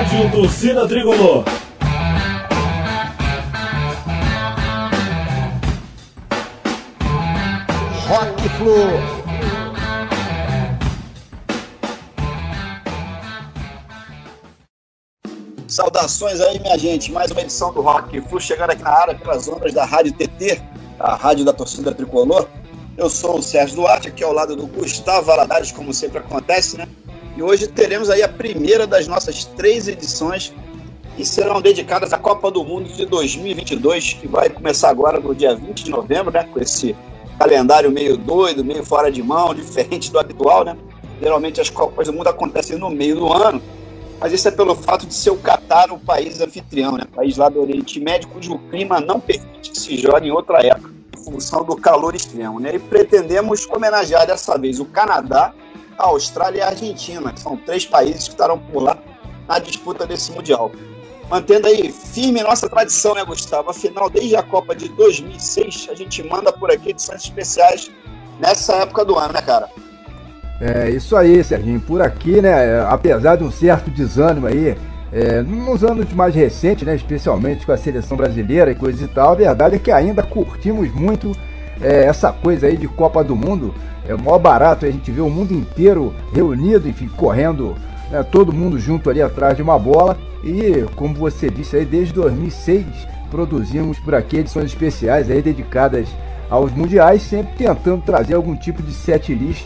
Rádio Torcida Tricolor. Rock Flu. Saudações aí, minha gente. Mais uma edição do Rock Flu chegando aqui na área pelas ondas da Rádio TT, a rádio da Torcida Tricolor. Eu sou o Sérgio Duarte, aqui ao lado do Gustavo Valadares, como sempre acontece, né? E hoje teremos aí a primeira das nossas 3 edições que serão dedicadas à Copa do Mundo de 2022, que vai começar agora no dia 20 de novembro, né? Com esse calendário meio doido, meio fora de mão, diferente do habitual, né? Geralmente as Copas do Mundo acontecem no meio do ano, mas isso é pelo fato de ser o Catar o país anfitrião, né? País lá do Oriente Médio, cujo clima não permite que se jogue em outra época, em função do calor extremo, né? E pretendemos homenagear dessa vez o Canadá, a Austrália e a Argentina, que são 3 países que estarão por lá na disputa desse Mundial. Mantendo aí firme nossa tradição, né, Gustavo? Afinal, desde a Copa de 2006, a gente manda por aqui edições especiais nessa época do ano, né, cara? É isso aí, Serginho. Por aqui, né, apesar de um certo desânimo aí, nos anos mais recentes, né, especialmente com a seleção brasileira e coisa e tal, a verdade é que ainda curtimos muito essa coisa aí de Copa do Mundo. É o maior barato a gente ver o mundo inteiro reunido, enfim, correndo, né, todo mundo junto ali atrás de uma bola. E, como você disse aí, desde 2006 produzimos por aqui edições especiais aí dedicadas aos mundiais, sempre tentando trazer algum tipo de setlist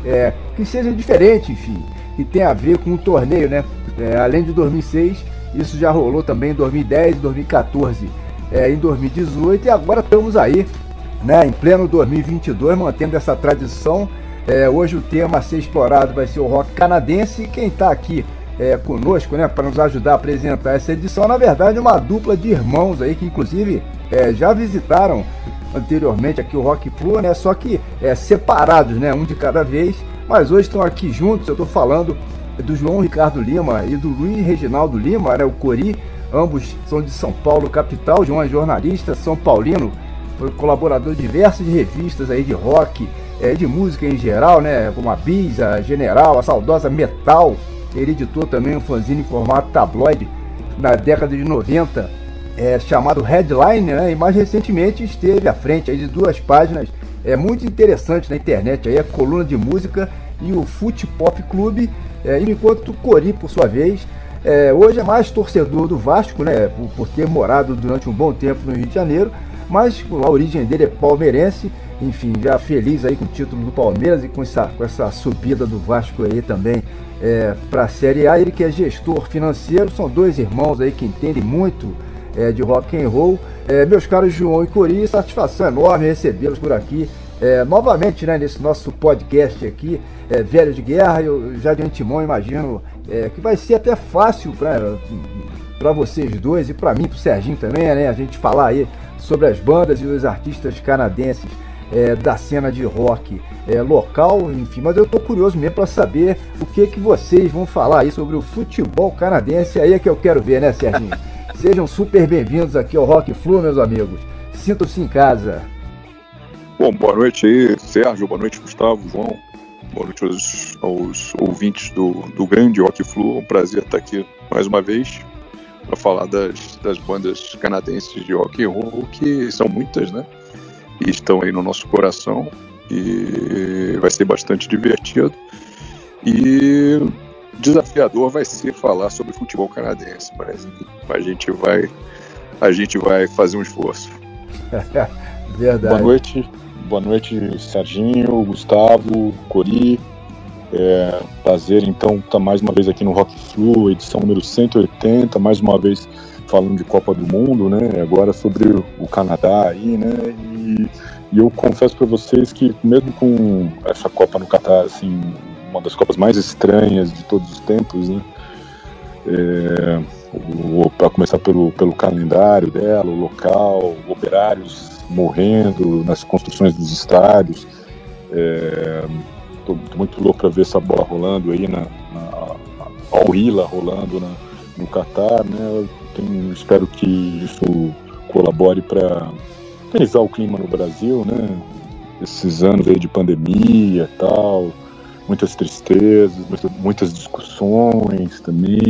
que seja diferente, enfim, que tenha a ver com o torneio, né? Além de 2006, isso já rolou também em 2010, 2014, em 2018 e agora estamos aí, né, em pleno 2022, mantendo essa tradição. Hoje o tema a ser explorado vai ser o rock canadense e quem está aqui conosco, né, para nos ajudar a apresentar essa edição, na verdade, uma dupla de irmãos aí que inclusive já visitaram anteriormente aqui o Rock Flu, né, só que separados, né, um de cada vez, mas hoje estão aqui juntos. Eu estou falando do João Ricardo Lima e do Luiz Reginaldo Lima, né, o Cori, ambos são de São Paulo, capital. João é jornalista São Paulino, foi colaborador de diversas revistas aí de rock, de música em geral, né, como a Bis, a General, a saudosa Metal. Ele editou também um fanzine em formato tabloide na década de 90, chamado Headline, né? E mais recentemente esteve à frente aí de 2 páginas muito interessantes na internet, aí a Coluna de Música e o Fute Pop Clube, enquanto o Cori, por sua vez, hoje é mais torcedor do Vasco, né? Por ter morado durante um bom tempo no Rio de Janeiro, mas a origem dele é palmeirense, enfim, já feliz aí com o título do Palmeiras e com essa subida do Vasco aí também para a Série A. Ele que é gestor financeiro, são 2 irmãos aí que entendem muito de rock and roll. Meus caros João e Cori, satisfação enorme recebê-los por aqui novamente, né, nesse nosso podcast aqui, Velho de Guerra. Eu já de antemão imagino que vai ser até fácil para vocês dois e para mim, para o Serginho também, né, a gente falar aí sobre as bandas e os artistas canadenses da cena de rock local, enfim, mas eu tô curioso mesmo para saber o que vocês vão falar aí sobre o futebol canadense. Aí é que eu quero ver, né, Serginho? Sejam super bem-vindos aqui ao Rock Flu, meus amigos. Sintam-se em casa. Bom, boa noite aí, Sérgio, boa noite, Gustavo, João, boa noite aos ouvintes do grande Rock Flu. Um prazer estar aqui mais uma vez para falar das bandas canadenses de rock and roll, que são muitas, né? E estão aí no nosso coração, e vai ser bastante divertido e desafiador vai ser falar sobre futebol canadense, mas a gente vai fazer um esforço. Verdade. Boa noite, Serginho, Gustavo, Cori. Prazer então estar mais uma vez aqui no Rock Flu, edição número 180, mais uma vez falando de Copa do Mundo, né? Agora sobre o Canadá aí, né? E eu confesso para vocês que mesmo com essa Copa no Catar, assim, uma das Copas mais estranhas de todos os tempos, né? Para começar pelo calendário dela, o local, operários morrendo nas construções dos estádios. Tô muito louco para ver essa bola rolando aí, a Al-Hilal rolando no Catar, né? Espero que isso colabore para amenizar o clima no Brasil, né? Esses anos aí de pandemia e tal, muitas tristezas, muitas discussões também,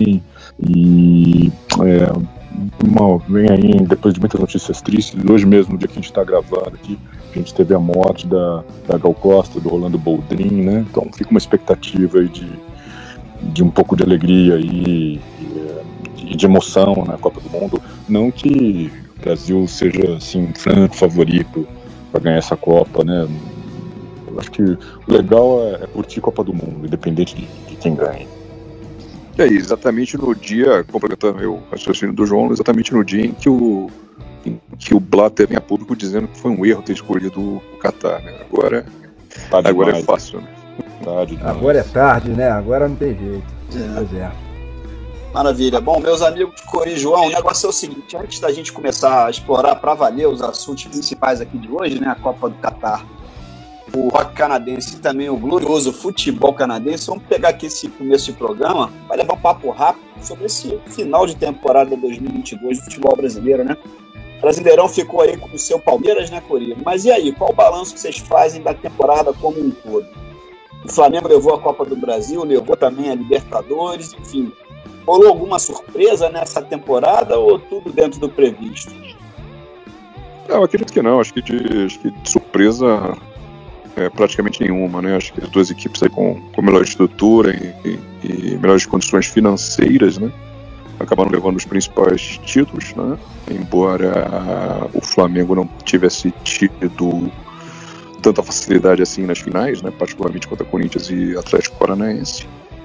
E vem aí, depois de muitas notícias tristes, hoje mesmo, no dia que a gente está gravando aqui, a gente teve a morte da Gal Costa, do Rolando Boldrin, né? Então fica uma expectativa aí de um pouco de alegria e de emoção na Copa do Mundo. Não que o Brasil seja assim, um franco favorito para ganhar essa Copa, né? Eu acho que o legal é curtir a Copa do Mundo, independente de quem ganhe. E aí, exatamente no dia, complementando o raciocínio do João, exatamente no dia em que o Blatter vem a público dizendo que foi um erro ter escolhido o Catar, né? Agora é fácil, né? Agora é tarde, né? Agora não tem jeito. Pois é. Maravilha. Bom, meus amigos Cori e João, o negócio é o seguinte: antes da gente começar a explorar para valer os assuntos principais aqui de hoje, né? A Copa do Catar, o rock canadense e também o glorioso futebol canadense, vamos pegar aqui esse começo de programa para levar um papo rápido sobre esse final de temporada 2022 do futebol brasileiro, né? O Brasileirão ficou aí com o seu Palmeiras, né, Cori? Mas e aí, qual o balanço que vocês fazem da temporada como um todo? O Flamengo levou a Copa do Brasil, levou também a Libertadores, enfim. Rolou alguma surpresa nessa temporada ou tudo dentro do previsto? Eu acredito que não, acho que de surpresa praticamente nenhuma, né? Acho que as duas equipes aí com melhor estrutura e melhores condições financeiras, né? Acabaram levando os principais títulos, né? Embora o Flamengo não tivesse tido tanta facilidade assim nas finais, né? Particularmente contra Corinthians e Atlético Paranaense,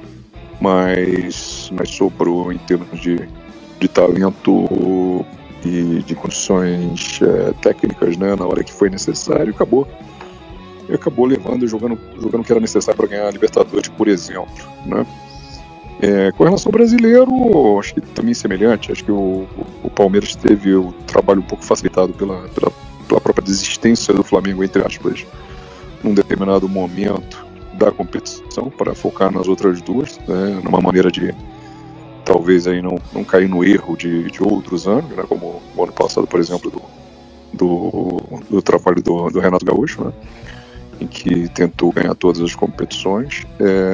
mas sobrou em termos de talento e de condições técnicas, né? Na hora que foi necessário, acabou levando e jogando o que era necessário para ganhar a Libertadores, por exemplo, né? Com relação ao brasileiro, acho que também semelhante. Acho que o Palmeiras teve o trabalho um pouco facilitado pela própria desistência do Flamengo, entre aspas, num determinado momento da competição, para focar nas outras duas, né? Numa maneira de talvez aí não cair no erro de outros anos, né? Como o ano passado, por exemplo, do trabalho do Renato Gaúcho, né? Em que tentou ganhar todas as competições.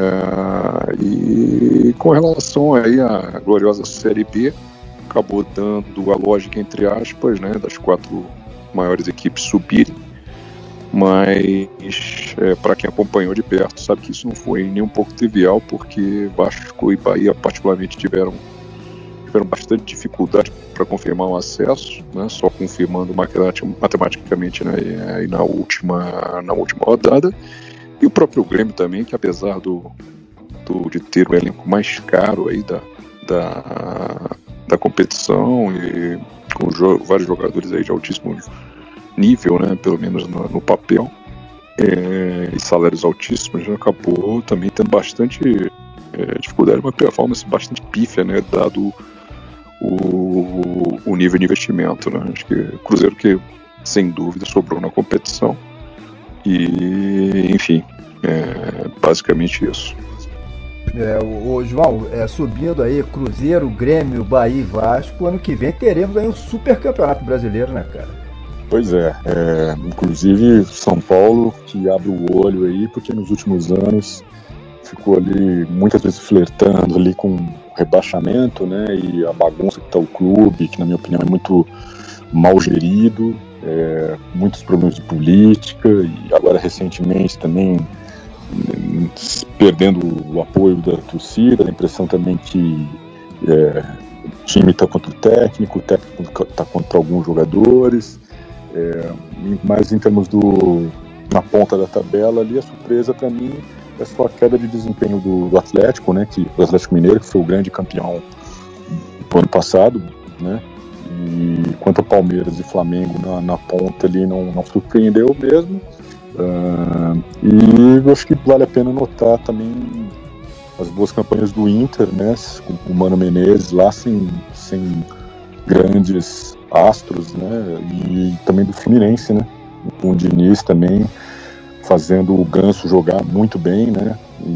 E com relação aí à gloriosa Série B, acabou dando a lógica, entre aspas, né, das 4 maiores equipes subirem, mas para quem acompanhou de perto sabe que isso não foi nem um pouco trivial, porque Vasco e Bahia particularmente tiveram bastante dificuldade para confirmar o acesso, né, só confirmando matematicamente, né, aí na última rodada. E o próprio Grêmio também, que apesar de ter o elenco mais caro aí da competição e com vários jogadores aí de altíssimo nível, né, pelo menos no papel, e salários altíssimos, já acabou também tendo bastante dificuldade, uma performance bastante pífia, né, dado o nível de investimento, né? Acho que o Cruzeiro que sem dúvida sobrou na competição e, enfim, basicamente isso. O João, subindo aí Cruzeiro, Grêmio, Bahia e Vasco, ano que vem teremos aí um super campeonato brasileiro, né, cara? Pois inclusive São Paulo, que abre o olho aí, porque nos últimos anos ficou ali muitas vezes flertando ali com rebaixamento, né, e a bagunça que está o clube, que na minha opinião é muito mal gerido, muitos problemas de política, e agora recentemente também perdendo o apoio da torcida, a impressão também que o time está contra o técnico está contra alguns jogadores, mas em termos na ponta da tabela ali, a surpresa para mim é só a queda de desempenho do Atlético, né, do Atlético Mineiro, que foi o grande campeão do ano passado, né, e quanto ao Palmeiras e Flamengo na ponta ali não surpreendeu mesmo, e eu acho que vale a pena notar também as boas campanhas do Inter, né, com o Mano Menezes lá sem grandes astros, né, e também do Fluminense, né, com o Diniz também fazendo o Ganso jogar muito bem, né?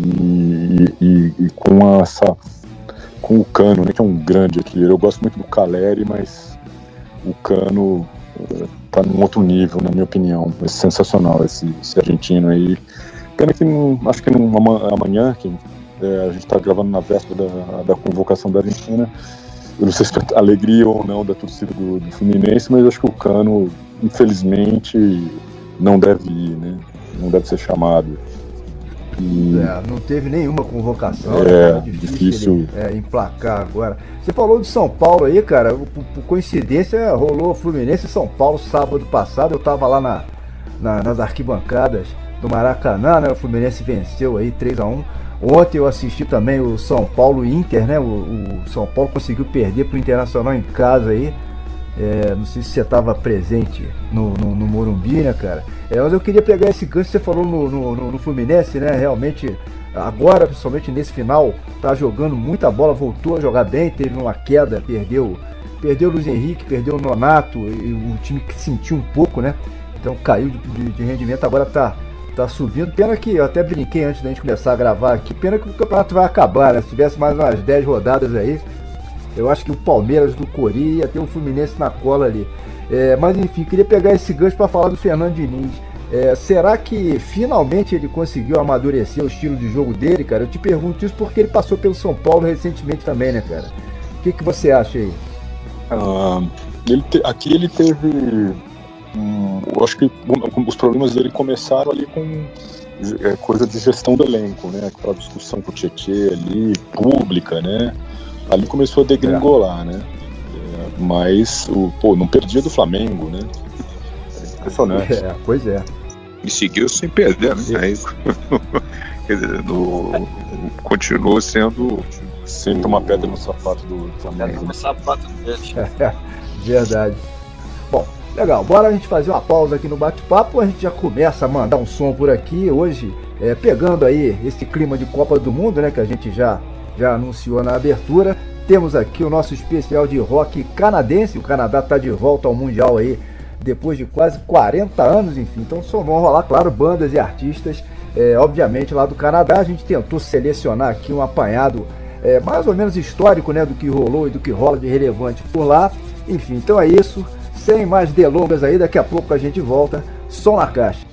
E com o Cano, né? Que é um grande artilheiro. Eu gosto muito do Caleri, mas o Cano tá num outro nível, na minha opinião. É sensacional esse argentino aí. Pena que acho que amanhã, quem A gente está gravando na véspera da convocação da Argentina. Eu não sei se é alegria ou não da torcida do Fluminense, mas acho que o Cano, infelizmente, não deve ir, né? Não deve ser chamado. Não teve nenhuma convocação, né? Difícil emplacar agora. Você falou de São Paulo aí, cara, por coincidência rolou Fluminense e São Paulo sábado passado, eu tava lá nas arquibancadas do Maracanã, né? O Fluminense venceu aí 3-1. Ontem eu assisti também o São Paulo Inter, né? O São Paulo conseguiu perder pro Internacional em casa aí. Não sei se você estava presente no Morumbi, né, cara? Mas eu queria pegar esse gancho que você falou no Fluminense, né? Realmente, agora, principalmente nesse final, tá jogando muita bola, voltou a jogar bem, teve uma queda, perdeu o Luiz Henrique, perdeu o Nonato, e o time que sentiu um pouco, né? Então caiu de rendimento, agora tá subindo. Pena que, eu até brinquei antes da gente começar a gravar aqui, pena que o campeonato vai acabar, né? Se tivesse mais umas 10 rodadas aí, eu acho que o Palmeiras do Cori ia ter o Fluminense na cola ali. Mas enfim, queria pegar esse gancho para falar do Fernando Diniz. Será que finalmente ele conseguiu amadurecer o estilo de jogo dele, cara? Eu te pergunto isso porque ele passou pelo São Paulo recentemente também, né, cara? O que você acha aí? Aqui ele teve... eu acho que os problemas dele começaram ali com coisa de gestão do elenco, né? Aquela discussão com o Tietê ali, pública, né? Ali começou a degringolar, né? Mas não perdia do Flamengo, né? Impressionante. Pois é. E seguiu sem perder, né? Aí, quer dizer, continuou sendo sempre uma pedra no sapato do Flamengo. Pedra no sapato deles. Verdade. Bom, legal. Bora a gente fazer uma pausa aqui no bate-papo. A gente já começa a mandar um som por aqui hoje, pegando aí esse clima de Copa do Mundo, né? Que a gente já anunciou na abertura. Temos aqui o nosso especial de rock canadense. O Canadá está de volta ao Mundial aí depois de quase 40 anos, enfim. Então só vão rolar, claro, bandas e artistas, obviamente lá do Canadá. A gente tentou selecionar aqui um apanhado mais ou menos histórico, né, do que rolou e do que rola de relevante por lá. Enfim, então é isso. Sem mais delongas aí, daqui a pouco a gente volta. Som na caixa.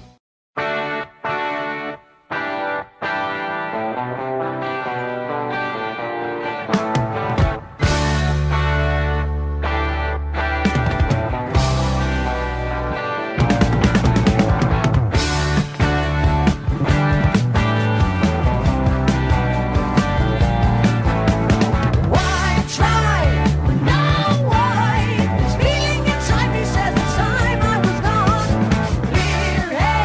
Feeling inside me says it's time I was gone. Clear head.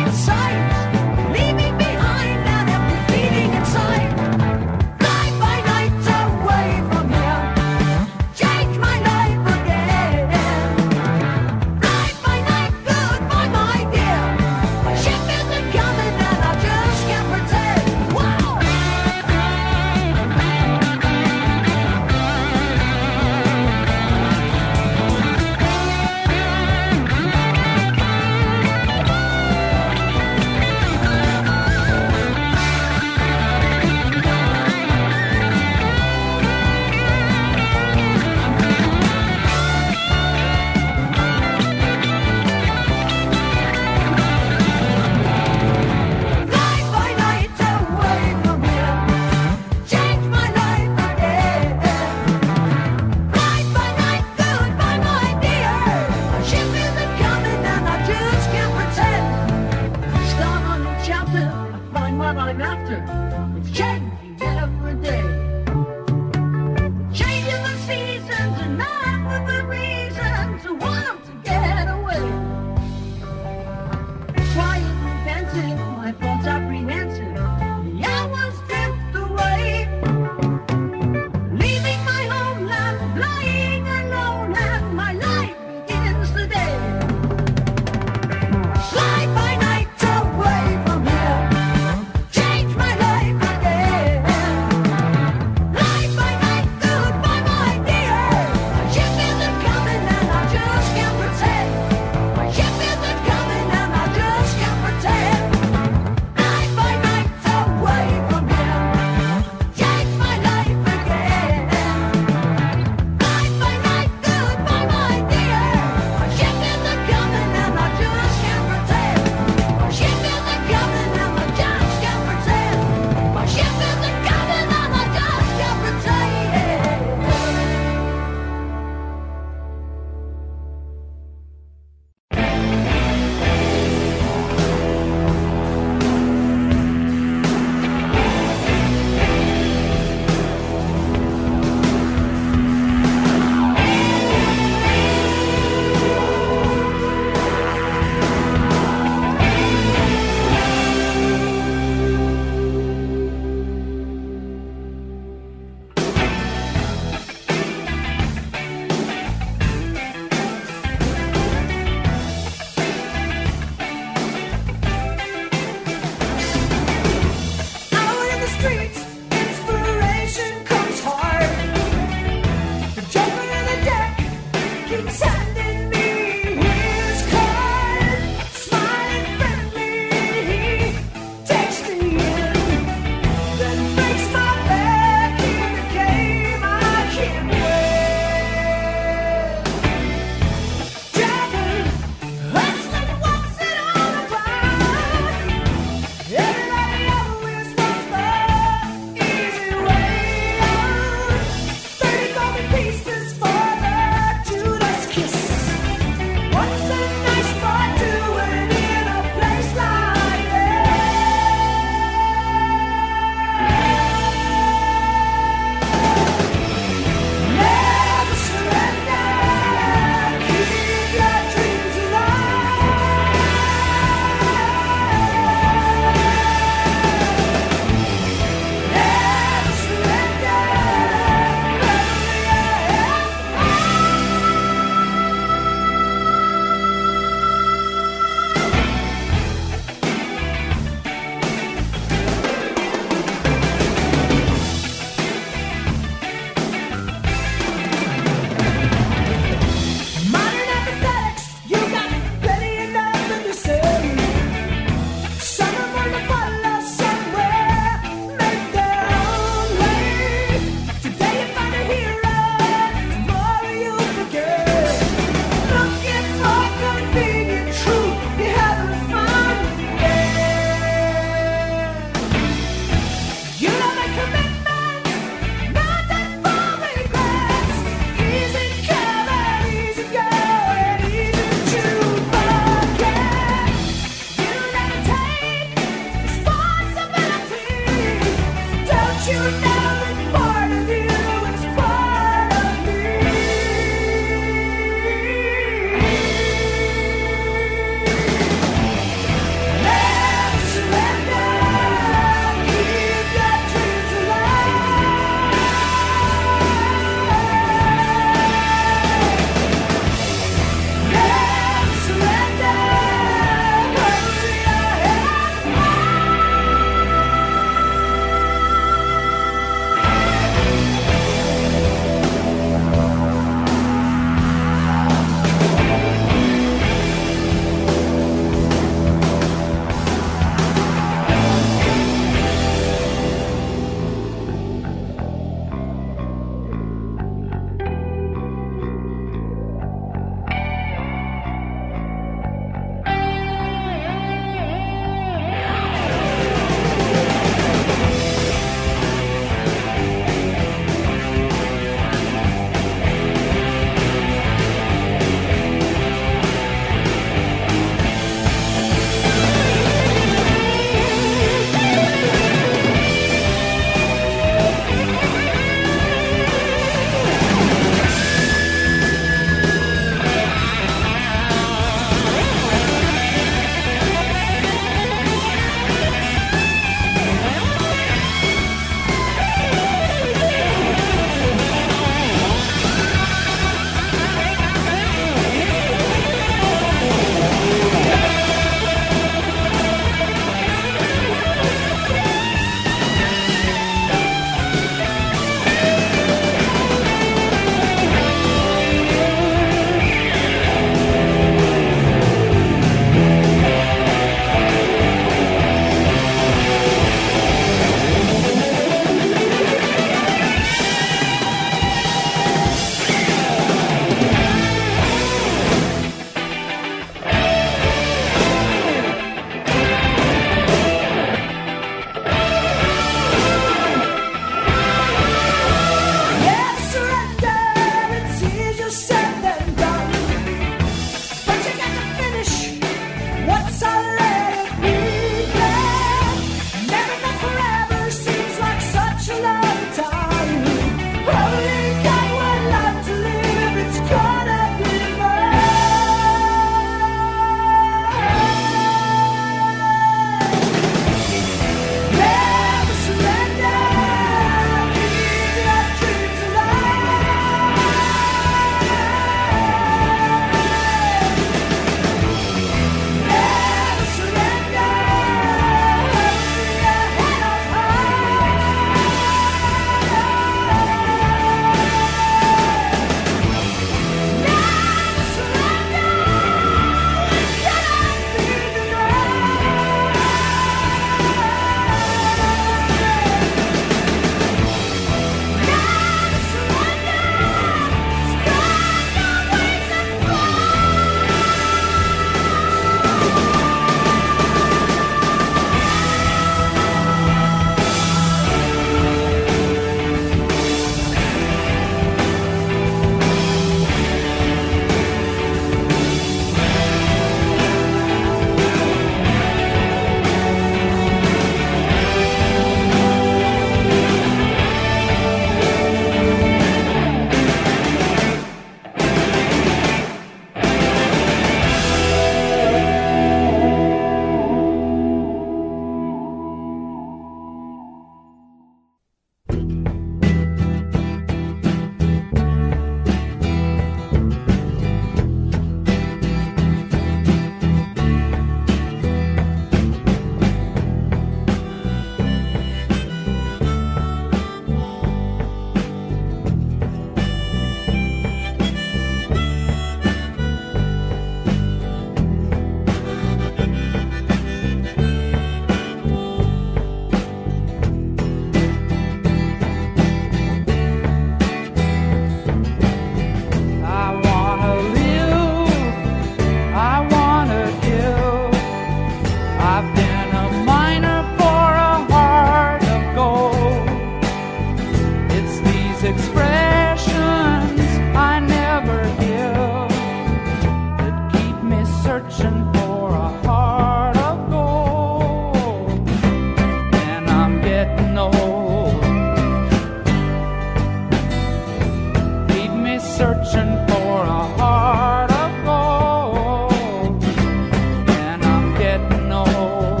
searching for a heart of gold, and I'm getting old.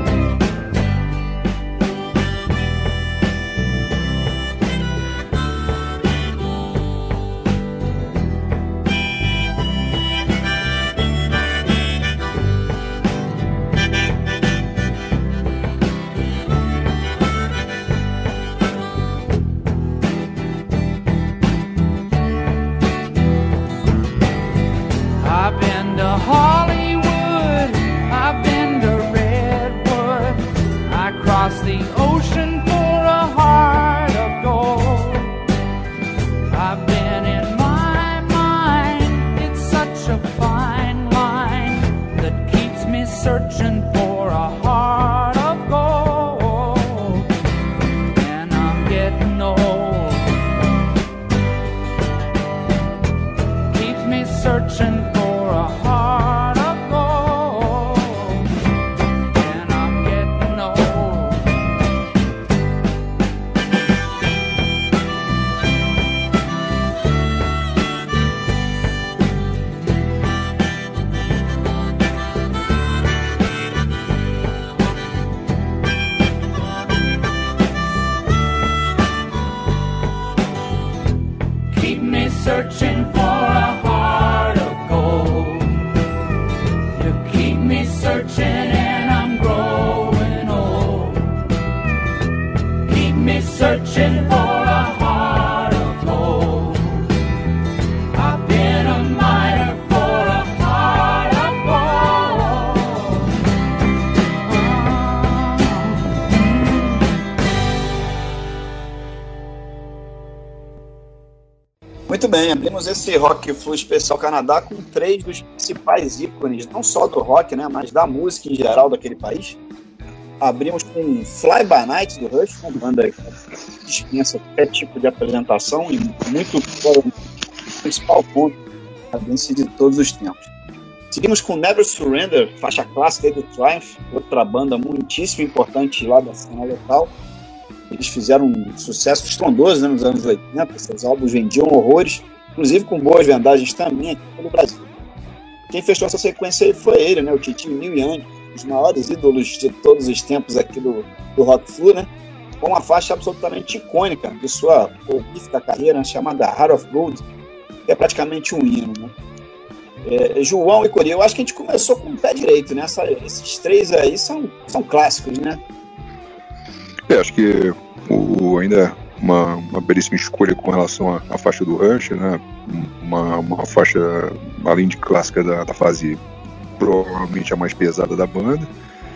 I've been to Hollywood, I've been to Redwood, I crossed the ocean for a heart of gold. I've been in my mind, it's such a fine line that keeps me searching for a heart of gold, and I'm getting old. Keeps me searching for a heart of gold, and I'm getting old. Keep me searching for a heart of gold. You keep me searching and I'm growing old. Keep me searching for a heart of gold. I've been a miner for a heart of gold. Muito bem, abrimos esse Rock Flu Especial Canadá com 3 dos principais ícones, não só do rock, né, mas da música em geral daquele país. Abrimos com Fly By Night do Rush, uma banda que dispensa qualquer tipo de apresentação e muito fora do principal ponto canadense de todos os tempos. Seguimos com Never Surrender, faixa clássica aí do Triumph, outra banda muitíssimo importante lá da cena local. Eles fizeram um sucesso estrondoso, né, nos anos 80, seus álbuns vendiam horrores, inclusive com boas vendagens também aqui no Brasil. Quem fechou essa sequência aí foi ele, né, o Titio Neil Young, um dos maiores ídolos de todos os tempos aqui do Rock Flu, né, com uma faixa absolutamente icônica de sua prolífica carreira, né, chamada Heart of Gold, que é praticamente um hino, né. João e Cori, eu acho que a gente começou com o pé direito, né, esses 3 aí são clássicos, né. Acho que ainda uma belíssima escolha com relação à faixa do Rush, né? Uma faixa, além de clássica, da fase provavelmente a mais pesada da banda,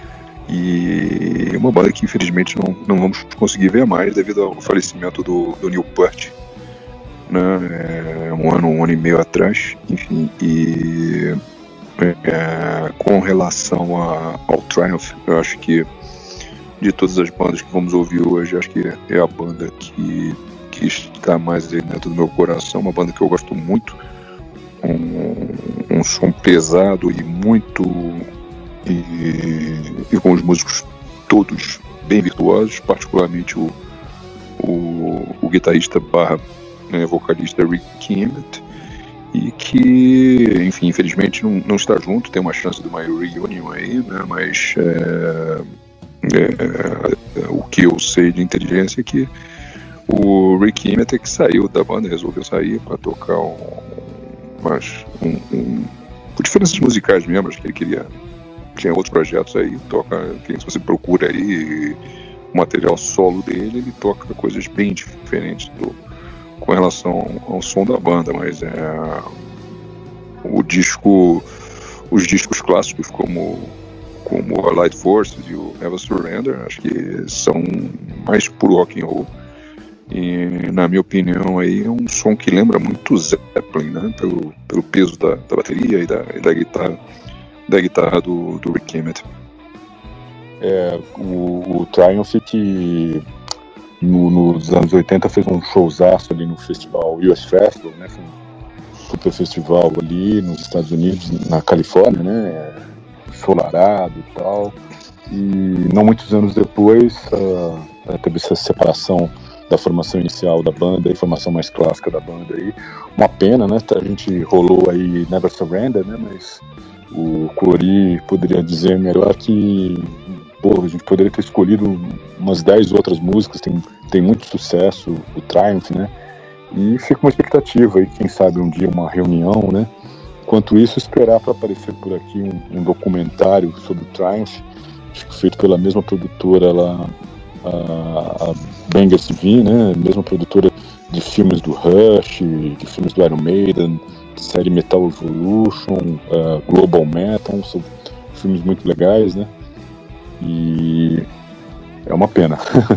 e uma banda que infelizmente não vamos conseguir ver mais devido ao falecimento do Neil Peart, né? Um ano e meio atrás, enfim. E com relação ao Triumph, eu acho que de todas as bandas que vamos ouvir hoje, acho que é a banda que está mais aí dentro do meu coração, uma banda que eu gosto muito, um som pesado e muito e com os músicos todos bem virtuosos, particularmente o guitarrista vocalista Rick Emmett, e que, enfim, infelizmente não está junto, tem uma chance de uma reunion aí, né, mas o que eu sei de inteligência é que o Rick Emmett é que saiu da banda, resolveu sair para tocar por diferenças musicais mesmo, acho que ele tinha outros projetos aí, se você procura aí o material solo dele, ele toca coisas bem diferentes com relação ao som da banda, mas os discos clássicos como a Light Forces e o Never Surrender, acho que são mais puro rock and roll, e na minha opinião aí é um som que lembra muito Zeppelin, né, pelo peso da bateria e da guitarra do Rick Emmett. O Triumph, que nos anos 80 fez um showzaço ali no festival US Festival, né, foi um super festival ali nos Estados Unidos, na Califórnia, né, ensolarado e tal, e não muitos anos depois teve essa separação da formação inicial da banda e formação mais clássica da banda aí. uma pena, né? A gente rolou aí Never Surrender, né? Mas o Cori poderia dizer melhor que a gente poderia ter escolhido umas 10 outras músicas, tem muito sucesso, o Triumph, né? E fica uma expectativa aí, quem sabe um dia uma reunião, né? Enquanto isso, esperar para aparecer por aqui um documentário sobre o Triumph, acho que feito pela mesma produtora lá, a Bangers TV, né? Mesma produtora de filmes do Rush, de filmes do Iron Maiden, série Metal Evolution, Global Metal, são filmes muito legais, né? E é uma pena.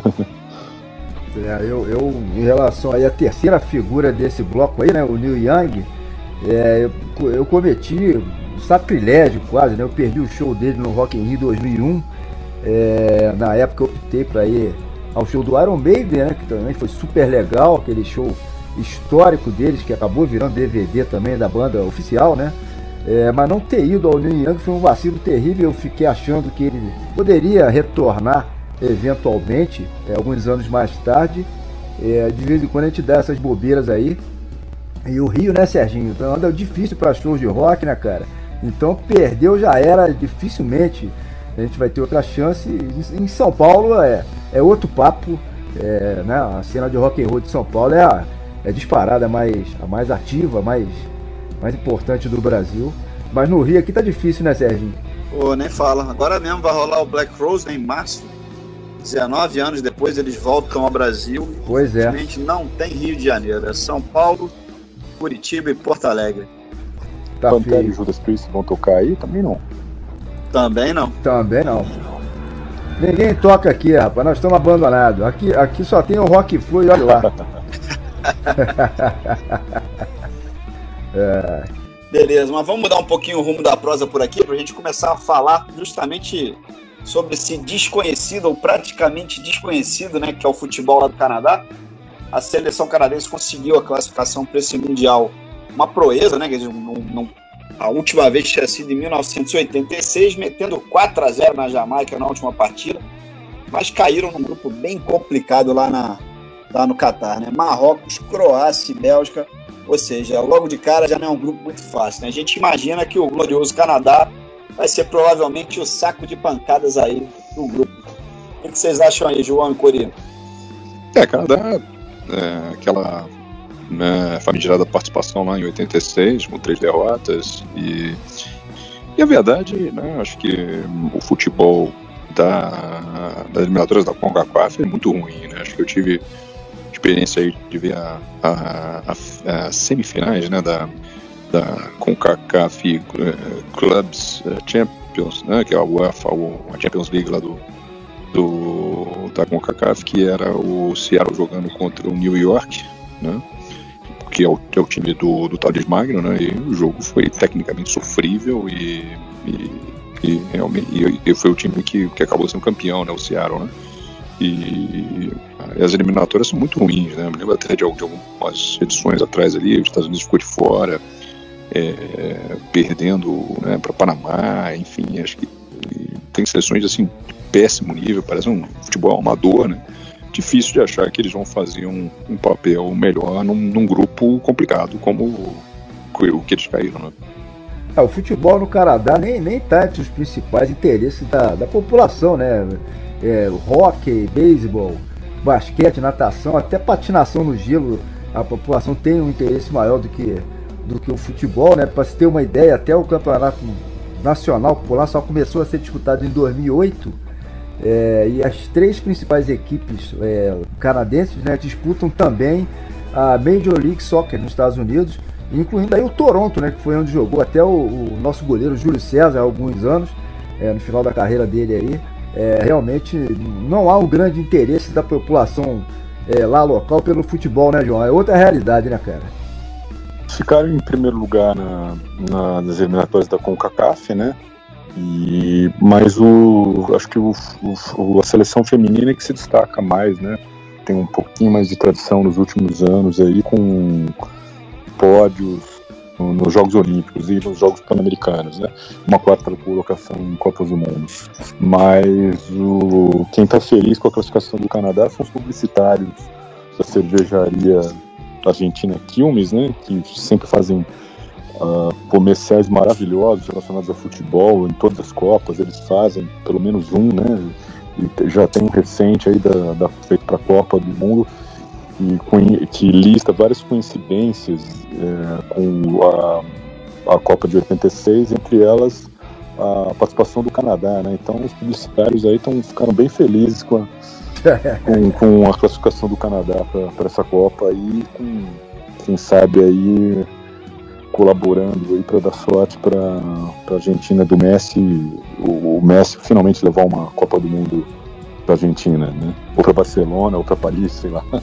Eu em relação aí à terceira figura desse bloco aí, né, o Neil Young, eu cometi um sacrilégio quase, né? Eu perdi o show dele no Rock in Rio 2001. Na época eu optei para ir ao show do Iron Maiden, né, que também foi super legal, aquele show histórico deles, que acabou virando DVD também da banda oficial, né? Mas não ter ido ao Neil Young foi um vacilo terrível. Eu fiquei achando que ele poderia retornar eventualmente, alguns anos mais tarde. De vez em quando a gente dá essas bobeiras aí. E o Rio, né, Serginho? Então anda difícil para shows de rock, né, cara? Então perdeu já era, dificilmente a gente vai ter outra chance. Em São Paulo é outro papo, né? A cena de rock and roll de São Paulo é disparada, a mais ativa, a mais importante do Brasil. Mas no Rio aqui tá difícil, né, Serginho? Nem fala. Agora mesmo vai rolar o Black Rose, né, em março. 19 anos depois eles voltam ao Brasil. Pois é. Infelizmente não tem Rio de Janeiro. É São Paulo, Curitiba e Porto Alegre. Tá Pantera feio. e Judas Priest vão tocar aí? Também não. Também não. Também não. Ninguém toca aqui, rapaz. Nós estamos abandonados. Aqui só tem o Rock Flu e olha lá. Beleza, mas vamos mudar um pouquinho o rumo da prosa por aqui pra gente começar a falar justamente sobre esse desconhecido ou praticamente desconhecido, né, que é o futebol lá do Canadá. A seleção canadense conseguiu a classificação para esse Mundial, uma proeza, né, a última vez tinha sido em 1986, metendo 4-0 na Jamaica na última partida, mas caíram num grupo bem complicado lá no Catar, né? Marrocos, Croácia e Bélgica, ou seja, logo de cara já não é um grupo muito fácil, né? A gente imagina que o glorioso Canadá vai ser provavelmente o saco de pancadas aí do grupo. O que vocês acham aí, João e Cori? Canadá, aquela famigerada participação lá em 86, com 3 derrotas, e a verdade, né, acho que o futebol das eliminatórias da CONCACAF é muito ruim, né? Acho que eu tive experiência aí de ver as semifinais, né, da CONCACAF Clubs Champions, né, que é a UEFA, a Champions League lá da CONCACAF, que era o Seattle jogando contra o New York, né, que é o time do Thales Magno, né, e o jogo foi tecnicamente sofrível e realmente foi o time que acabou sendo campeão, né, o Seattle, né. E as eliminatórias são muito ruins, né? Eu me lembro até de algumas edições atrás ali, os Estados Unidos ficou de fora, perdendo, né, para Panamá, enfim, acho que tem seleções assim de péssimo nível, parece um futebol amador, né? Difícil de achar que eles vão fazer um papel melhor num grupo complicado como o que eles caíram, né? O futebol no Canadá nem tá entre os principais interesses da população, né? Hóquei, beisebol, basquete, natação, até patinação no gelo, a população tem um interesse maior do que o futebol, né? Para se ter uma ideia, até o campeonato nacional popular só começou a ser disputado em 2008, e as 3 principais equipes canadenses, né, disputam também a Major League Soccer nos Estados Unidos, incluindo aí o Toronto, né, que foi onde jogou até o nosso goleiro Júlio César há alguns anos, no final da carreira dele aí. Realmente não há um grande interesse da população lá local pelo futebol, né, João? É outra realidade, né, cara? Ficaram em primeiro lugar nas eliminatórias da CONCACAF, né? Mas acho que a seleção feminina é que se destaca mais, né? Tem um pouquinho mais de tradição nos últimos anos aí, com pódios nos Jogos Olímpicos e nos Jogos Pan-Americanos, né? Uma 4ª colocação em Copas do Mundo. Mas quem está feliz com a classificação do Canadá são os publicitários da cervejaria Argentina Quilmes, né, que sempre fazem comerciais maravilhosos relacionados ao futebol. Em todas as Copas eles fazem pelo menos um, né, e já tem um recente aí feito para a Copa do Mundo, que lista várias coincidências com a Copa de 86, entre elas a participação do Canadá, né? Então os publicitários aí ficaram bem felizes com a classificação do Canadá para essa Copa aí, com, quem sabe aí colaborando aí para dar sorte para a Argentina do Messi, o Messi finalmente levar uma Copa do Mundo para a Argentina, né? Ou para Barcelona, ou para Paris, sei lá.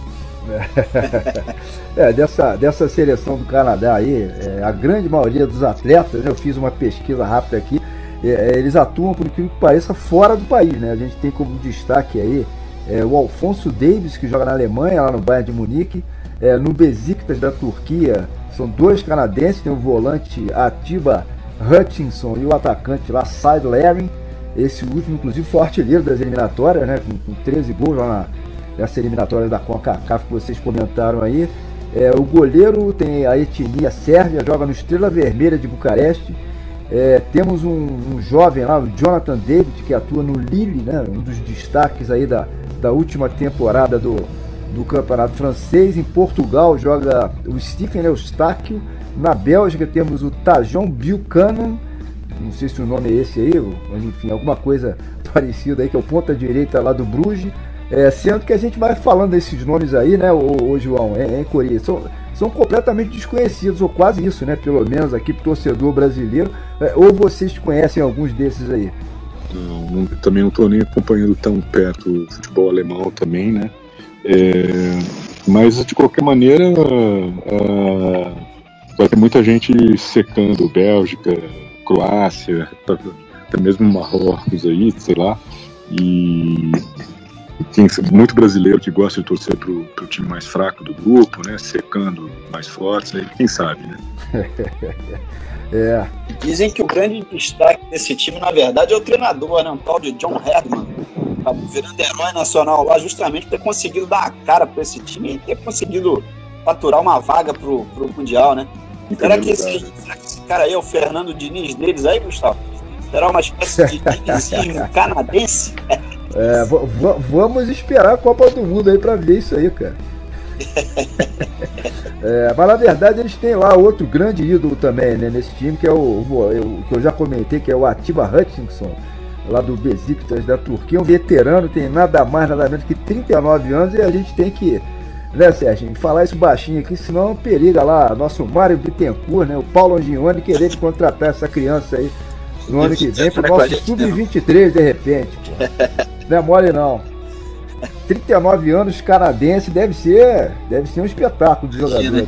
Dessa seleção do Canadá aí, a grande maioria dos atletas, né, eu fiz uma pesquisa rápida aqui, eles atuam, por incrível que pareça, fora do país, né? A gente tem como destaque aí o Alphonso Davies, que joga na Alemanha, lá no Bayern de Munique, no Besiktas da Turquia, são 2 canadenses, tem o volante Atiba Hutchinson e o atacante lá, Said Larin. Esse último, inclusive, foi artilheiro das eliminatórias, né, com 13 gols lá nessa eliminatória da CONCACAF que vocês comentaram aí. O goleiro tem a etnia sérvia, joga no Estrela Vermelha de Bucareste. Temos um jovem lá, o Jonathan David, que atua no Lille, né, um dos destaques aí da última temporada do campeonato francês. Em Portugal joga o Stephen Eustáquio. Na Bélgica temos o Tajon Buchanan, não sei se o nome é esse aí, mas enfim, alguma coisa parecida aí, que é o ponta direita lá do Bruges. Sendo que a gente vai falando desses nomes aí, né, ô João, em Coreia, são completamente desconhecidos, ou quase isso, né, pelo menos aqui pro torcedor brasileiro. Ou vocês conhecem alguns desses aí? Não, também não estou nem acompanhando tão perto o futebol alemão também, né? Mas de qualquer maneira vai ter muita gente secando Bélgica, Croácia, até mesmo Marrocos aí, sei lá, e tem muito brasileiro que gosta de torcer pro time mais fraco do grupo, né, secando mais fortes, aí quem sabe, né? Dizem que o grande destaque desse time, na verdade, é o treinador, né, um tal de John Herdman, acabou virando herói nacional lá justamente por ter conseguido dar a cara para esse time e ter conseguido faturar uma vaga pro Mundial, né? Será que esse cara aí é o Fernando Diniz deles aí, Gustavo? Será uma espécie de dinizismo canadense? Vamos esperar a Copa do Mundo aí para ver isso aí, cara. Mas na verdade eles têm lá outro grande ídolo também, né, nesse time, que é o que eu já comentei, que é o Atiba Hutchinson, lá do Besiktas da Turquia, um veterano, tem nada mais, nada menos que 39 anos, e a gente tem que, né, Sérgio, falar isso baixinho aqui, senão periga lá nosso Mário Bittencourt, né, o Paulo Angione querer contratar essa criança aí no ano que vem pro nosso Sub-23 de repente, pô. Não é mole não. 39 anos, canadense, deve ser um espetáculo de jogador.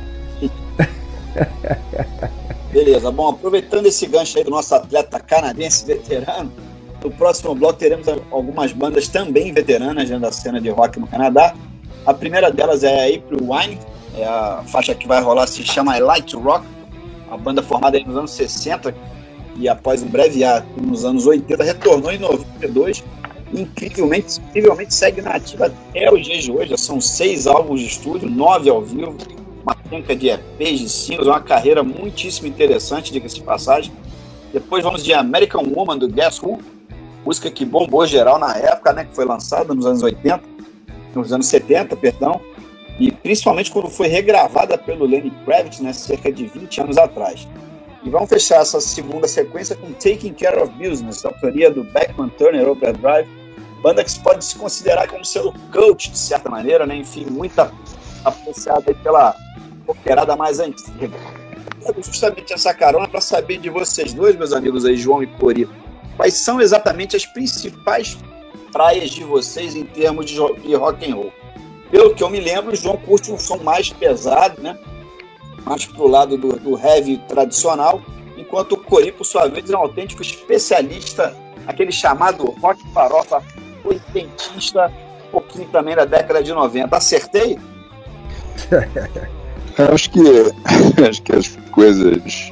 Beleza, bom, aproveitando esse gancho aí do nosso atleta canadense veterano, no próximo bloco teremos algumas bandas também veteranas dentro da cena de rock no Canadá. A primeira delas é a April Wine, a faixa que vai rolar se chama Light Rock, uma banda formada aí nos anos 60 e após um breve ato nos anos 80 retornou em 92 e incrivelmente segue na ativa até os dias de hoje. Já são 6 álbuns de estúdio, 9 ao vivo, uma penca de EPs, de singles, uma carreira muitíssimo interessante, diga-se de passagem. Depois vamos de American Woman, do Guess Who, música que bombou geral na época, né, que foi lançada nos anos 70, perdão, e principalmente quando foi regravada pelo Lenny Kravitz, né, cerca de 20 anos atrás. E vamos fechar essa segunda sequência com Taking Care of Business, da autoria do Beckman Turner Overdrive, banda que se pode se considerar como selo cult, de certa maneira, né, enfim, muito apreciada aí pela roqueirada mais antiga. Eu justamente essa carona para saber de vocês dois, meus amigos aí, João e Cori, quais são exatamente as principais praias de vocês em termos de rock and roll. Pelo que eu me lembro, o João curte um som mais pesado, né? Mais pro lado do heavy tradicional, enquanto o Cori, por sua vez, é um autêntico especialista, aquele chamado rock farofa oitentista, um pouquinho também da década de 90. Acertei? Acho que as coisas...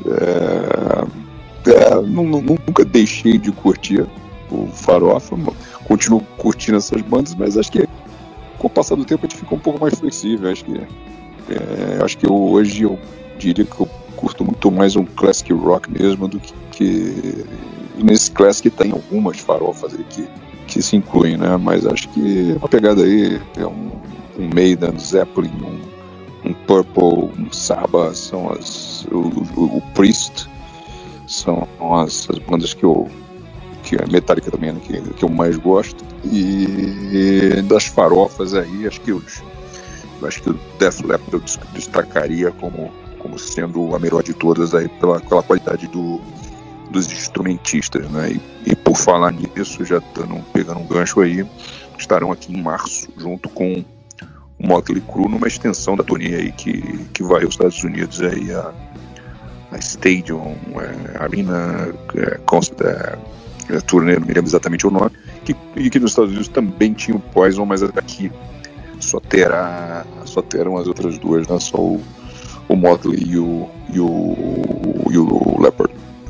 nunca deixei de curtir o farofa, continuo curtindo essas bandas, mas acho que com o passar do tempo a gente fica um pouco mais flexível. Acho que Acho que hoje eu diria que eu curto muito mais um classic rock mesmo do que e nesse classic tem algumas farofas aí que se incluem, né? Mas acho que a pegada aí é um Maiden, Zeppelin, um Purple, um Sabbath, são o Priest, são as bandas que a Metallica também, né, que eu mais gosto. E das farofas aí, acho que o Def Leppard eu destacaria como sendo a melhor de todas aí pela qualidade dos instrumentistas, né? E por falar nisso, já pegando um gancho aí, estarão aqui em março junto com o Motley Crue numa extensão da turnê aí que vai aos Estados Unidos aí a Stadium Arena Concert, turnê, não me lembro exatamente o nome, e que nos Estados Unidos também tinha o Poison, mas aqui só terão as outras duas, né? Só o Motley e o Leopard.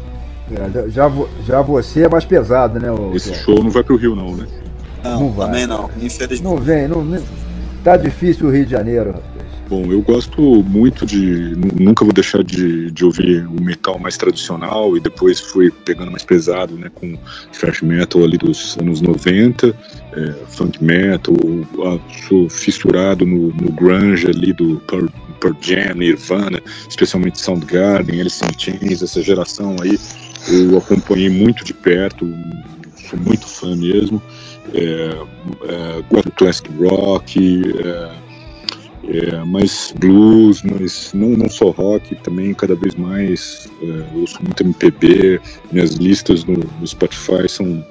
Já você é mais pesado, né? Esse show não vai pro Rio, não, né? Não vai. Também não, infelizmente. Não vem, tá difícil o Rio de Janeiro, rapaz. Bom, eu gosto muito nunca vou deixar de ouvir o metal mais tradicional, e depois fui pegando mais pesado, né, com thrash metal ali dos anos 90, funk metal, sou fissurado no grunge ali do Pearl Jam, Nirvana, especialmente Soundgarden, Alice in Chains, essa geração aí eu acompanhei muito de perto, sou muito fã mesmo. Gosto do classic rock, mas blues, mas não só rock, também cada vez mais. Eu ouço muito MPB, minhas listas no Spotify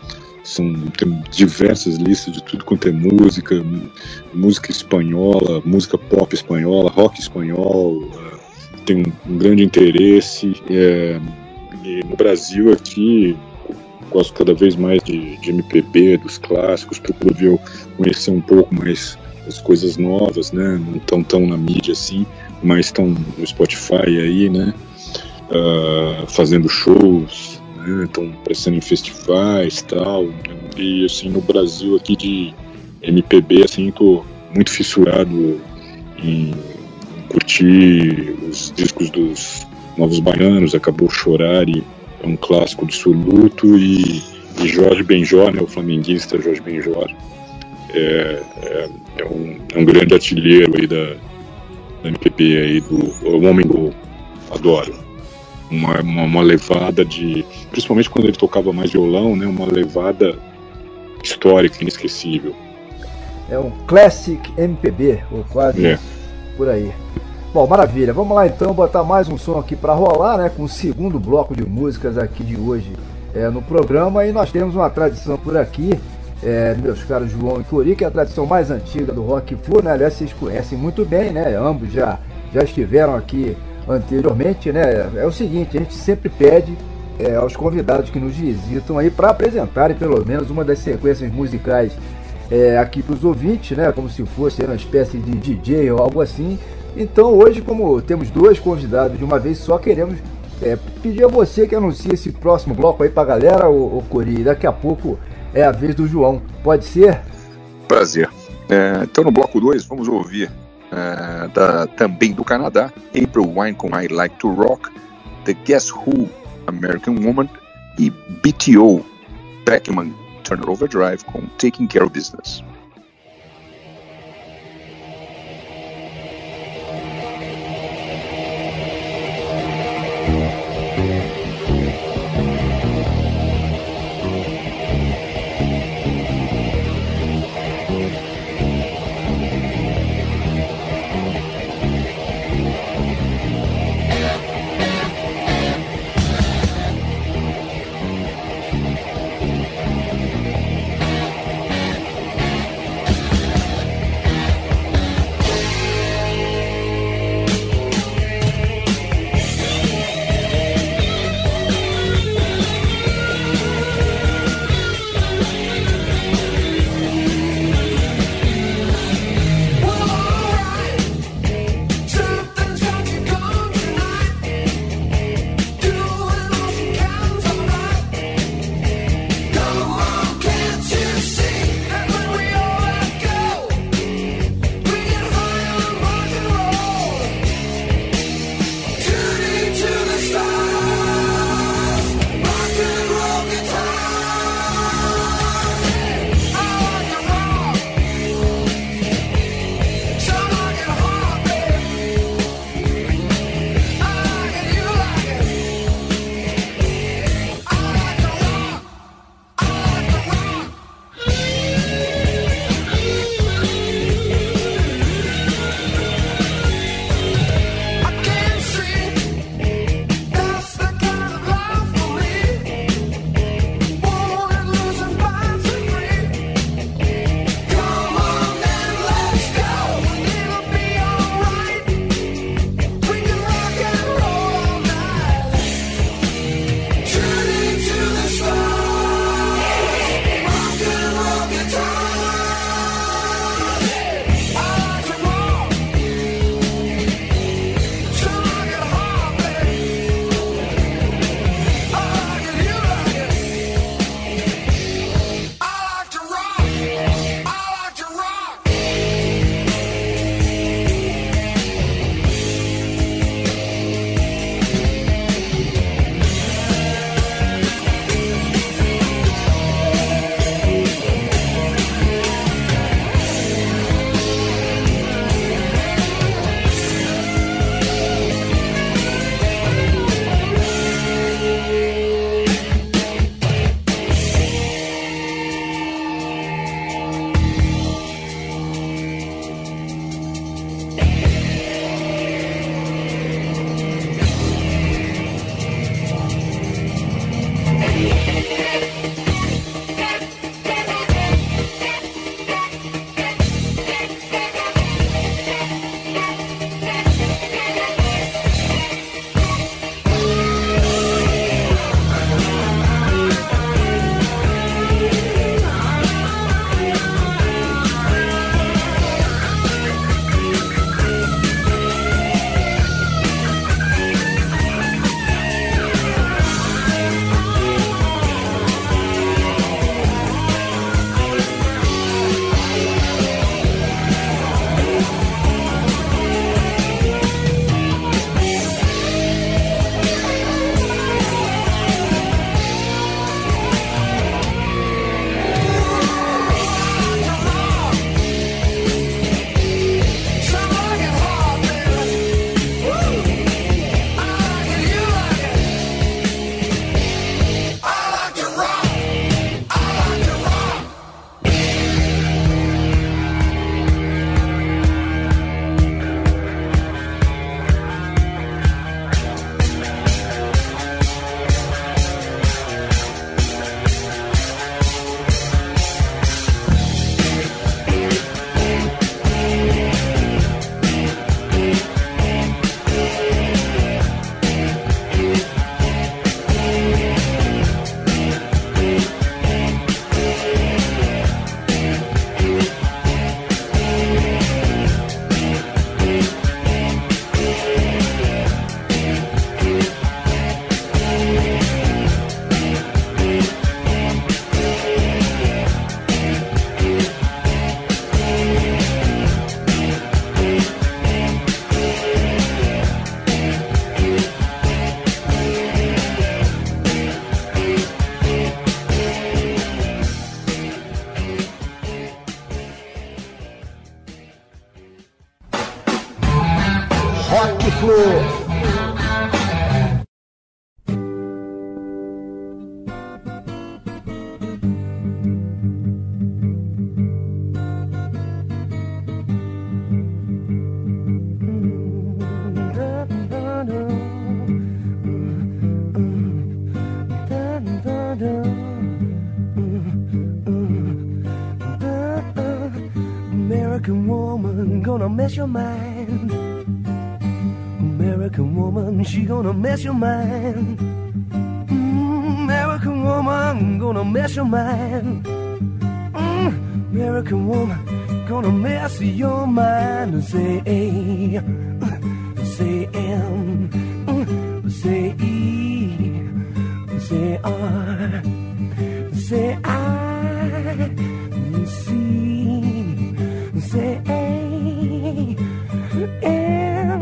tem diversas listas de tudo quanto é música espanhola, música pop espanhola, rock espanhol, tenho um grande interesse. E no Brasil aqui gosto cada vez mais de MPB, dos clássicos, procuro conhecer um pouco mais as coisas novas, né? Não tão na mídia assim, mas estão no Spotify aí, né? Fazendo shows, né? Estão aparecendo em festivais e tal. E assim, no Brasil aqui de MPB, assim, tô muito fissurado em curtir os discos dos Novos Baianos, Acabou Chorar, e é um clássico absoluto, e Jorge Benjor, né, o flamenguista Jorge Benjor, é um grande artilheiro aí da MPB aí, do Homem Gol. Adoro. Uma levada principalmente quando ele tocava mais violão, né, uma levada histórica, inesquecível. É um classic MPB, ou quase por aí. Bom, maravilha. Vamos lá então botar mais um som aqui para rolar, né? Com o segundo bloco de músicas aqui de hoje no programa. E nós temos uma tradição por aqui, meus caros João e Cori, que é a tradição mais antiga do Rock Flu, né? Aliás, vocês conhecem muito bem, né? Ambos já estiveram aqui anteriormente, né? É o seguinte, a gente sempre pede aos convidados que nos visitam aí para apresentarem pelo menos uma das sequências musicais aqui para os ouvintes, né? Como se fosse uma espécie de DJ ou algo assim. Então hoje, como temos dois convidados de uma vez só, queremos pedir a você que anuncie esse próximo bloco aí pra galera, o Cori. Daqui a pouco é a vez do João. Pode ser? Prazer. Então no bloco 2 vamos ouvir também do Canadá, April Wine com I Like to Rock, The Guess Who, American Woman, e BTO, Beckman Turner Overdrive com Taking Care of Business. mess your mind. American woman, she gonna mess your mind. American woman, gonna mess your mind. American woman, gonna mess your mind. Say A, say M, say E, say R, say I, C, say A, M.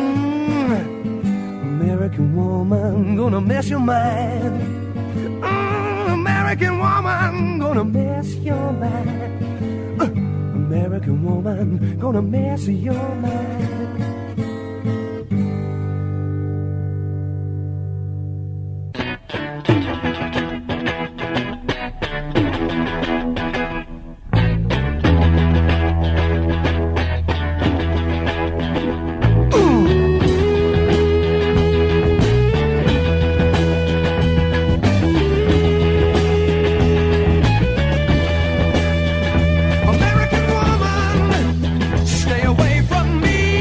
American woman, gonna mess your mind. American woman, gonna mess your mind. American woman, gonna mess your mind. American woman, stay away from me.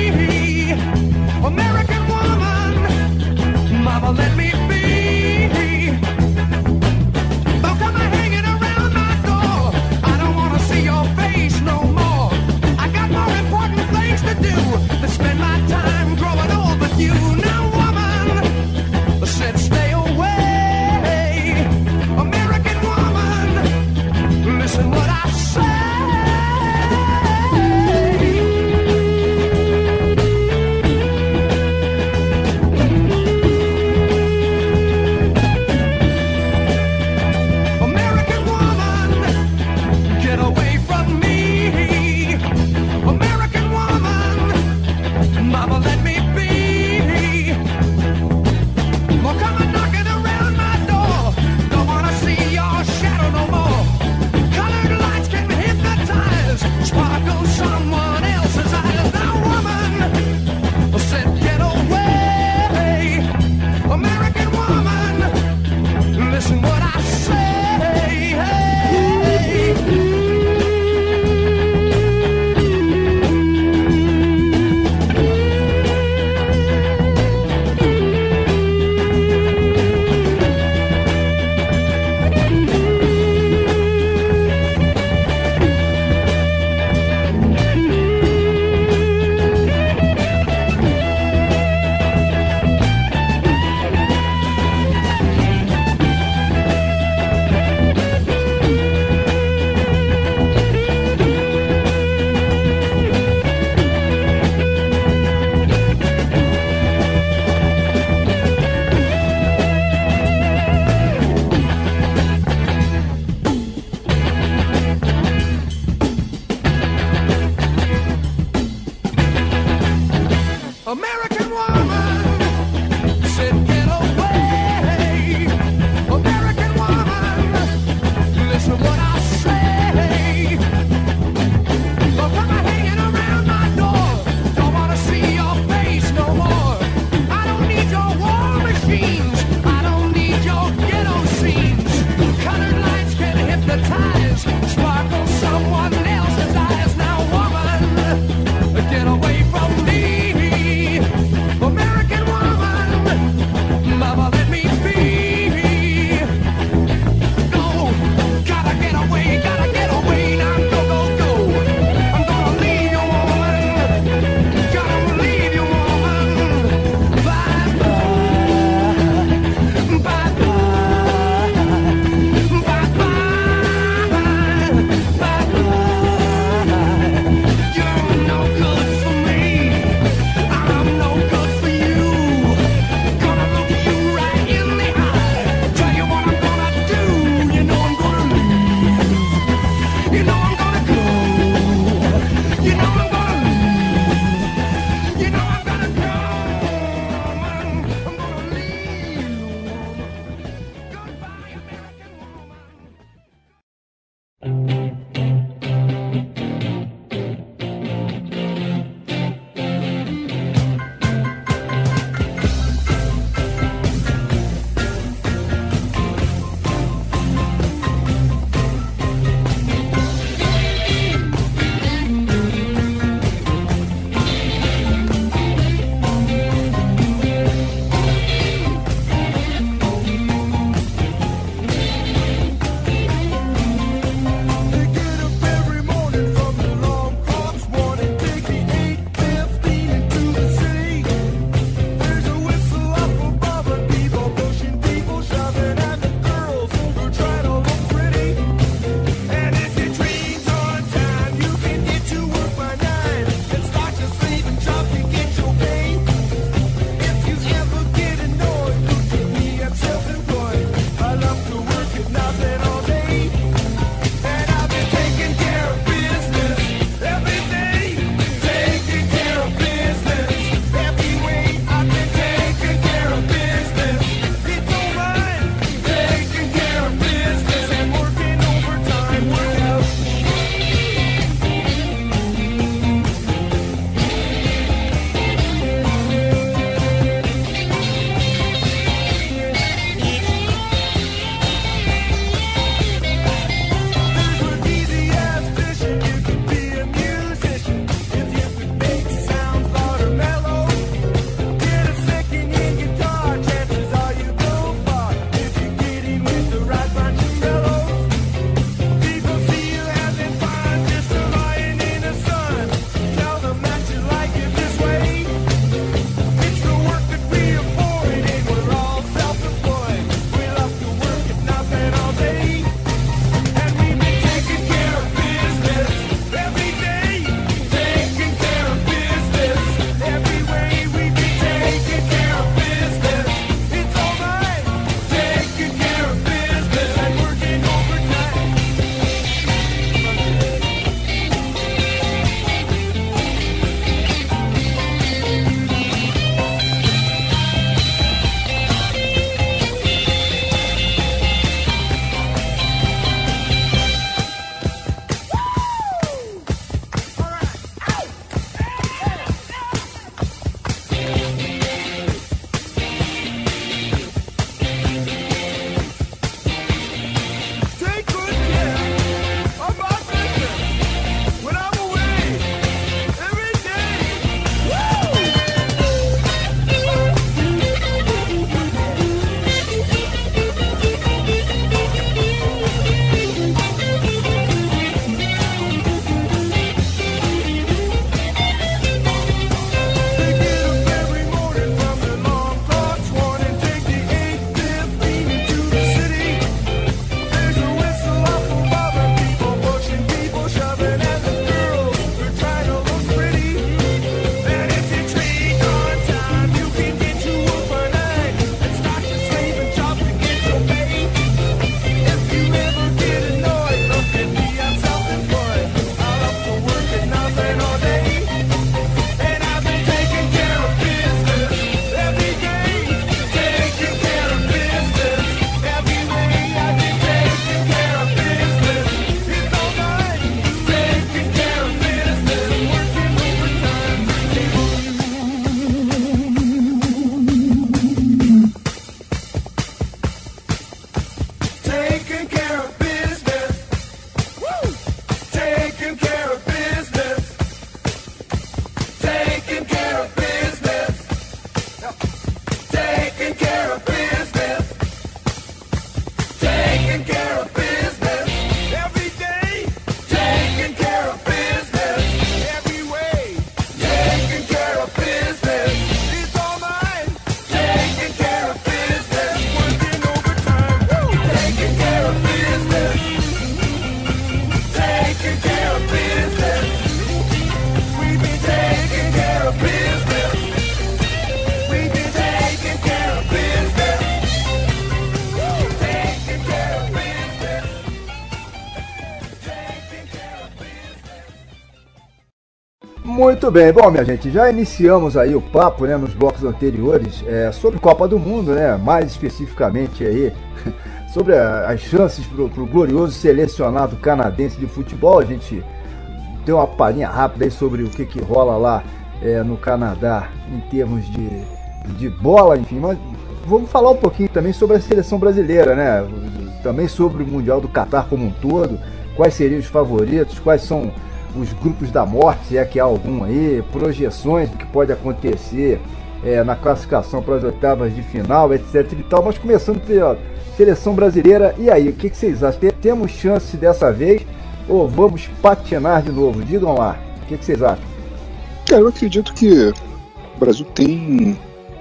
Muito bem, bom, minha gente, já iniciamos aí o papo, né, nos blocos anteriores sobre Copa do Mundo, né, mais especificamente aí sobre as chances pro glorioso selecionado canadense de futebol. A gente deu uma palhinha rápida aí sobre o que rola lá no Canadá em termos de bola, enfim, mas vamos falar um pouquinho também sobre a seleção brasileira, né, também sobre o Mundial do Catar como um todo, quais seriam os favoritos, quais são os grupos da morte, se é que há algum aí, projeções do que pode acontecer na classificação para as oitavas de final, etc e tal. Mas começando pela seleção brasileira, e aí, o que vocês acham? Temos chance dessa vez ou vamos patinar de novo? Digam lá, o que vocês acham? Cara, eu acredito que o Brasil tem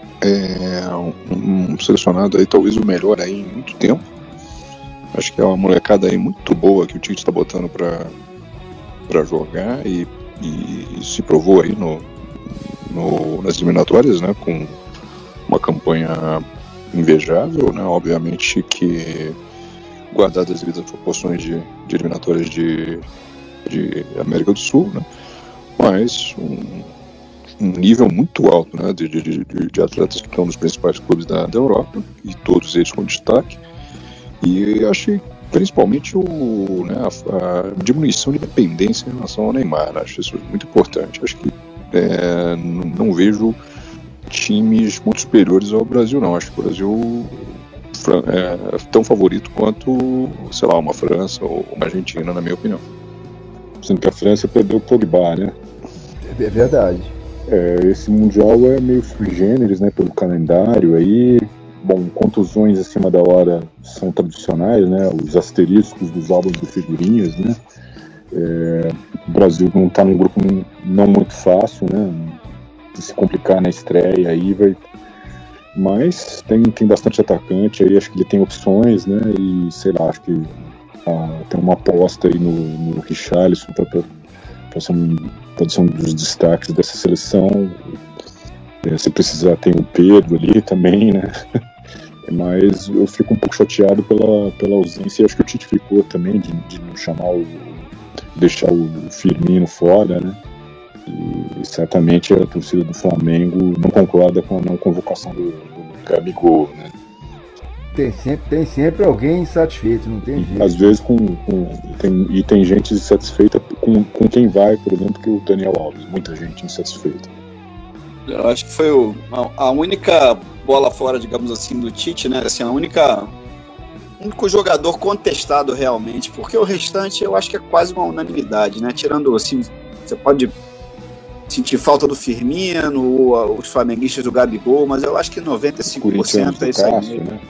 um selecionado aí, talvez o melhor aí em muito tempo. Acho que é uma molecada aí muito boa que o Tite está botando para jogar e se provou aí nas eliminatórias, né, com uma campanha invejável, né, obviamente que guardadas as devidas proporções de eliminatórias de América do Sul, né, mas um nível muito alto, né, de atletas que estão nos principais clubes da Europa, e todos eles com destaque, e achei principalmente a diminuição de dependência em relação ao Neymar. Acho isso muito importante. Acho que não vejo times muito superiores ao Brasil, não. Acho que o Brasil é tão favorito quanto, sei lá, uma França ou uma Argentina, na minha opinião. Sendo que a França perdeu o Pogba, né? É verdade. Esse Mundial é meio sui generis, né, pelo calendário aí. Bom, contusões acima da hora são tradicionais, né? Os asteriscos dos álbuns de figurinhas, né? O Brasil não está num grupo não muito fácil, né? De se complicar na estreia aí, mas tem bastante atacante aí, acho que ele tem opções, né? E sei lá, acho que tem uma aposta aí no Richarlison, pode ser um dos destaques dessa seleção. Se precisar, tem o Pedro ali também, né? Mas eu fico um pouco chateado pela ausência, e acho que o Tite ficou também de não deixar o Firmino fora, né? E certamente a torcida do Flamengo não concorda com a não convocação do Gabigol, né? Tem sempre alguém insatisfeito, não tem jeito. Às vezes tem gente insatisfeita com quem vai, por exemplo, que o Daniel Alves, muita gente insatisfeita. Eu acho que foi a única bola fora, digamos assim, do Tite, né? Assim, o único jogador contestado realmente, porque o restante eu acho que é quase uma unanimidade, né? Tirando, assim, você pode sentir falta do Firmino, ou os flamenguistas do Gabigol, mas eu acho que 95% é isso aí. Cássio, né?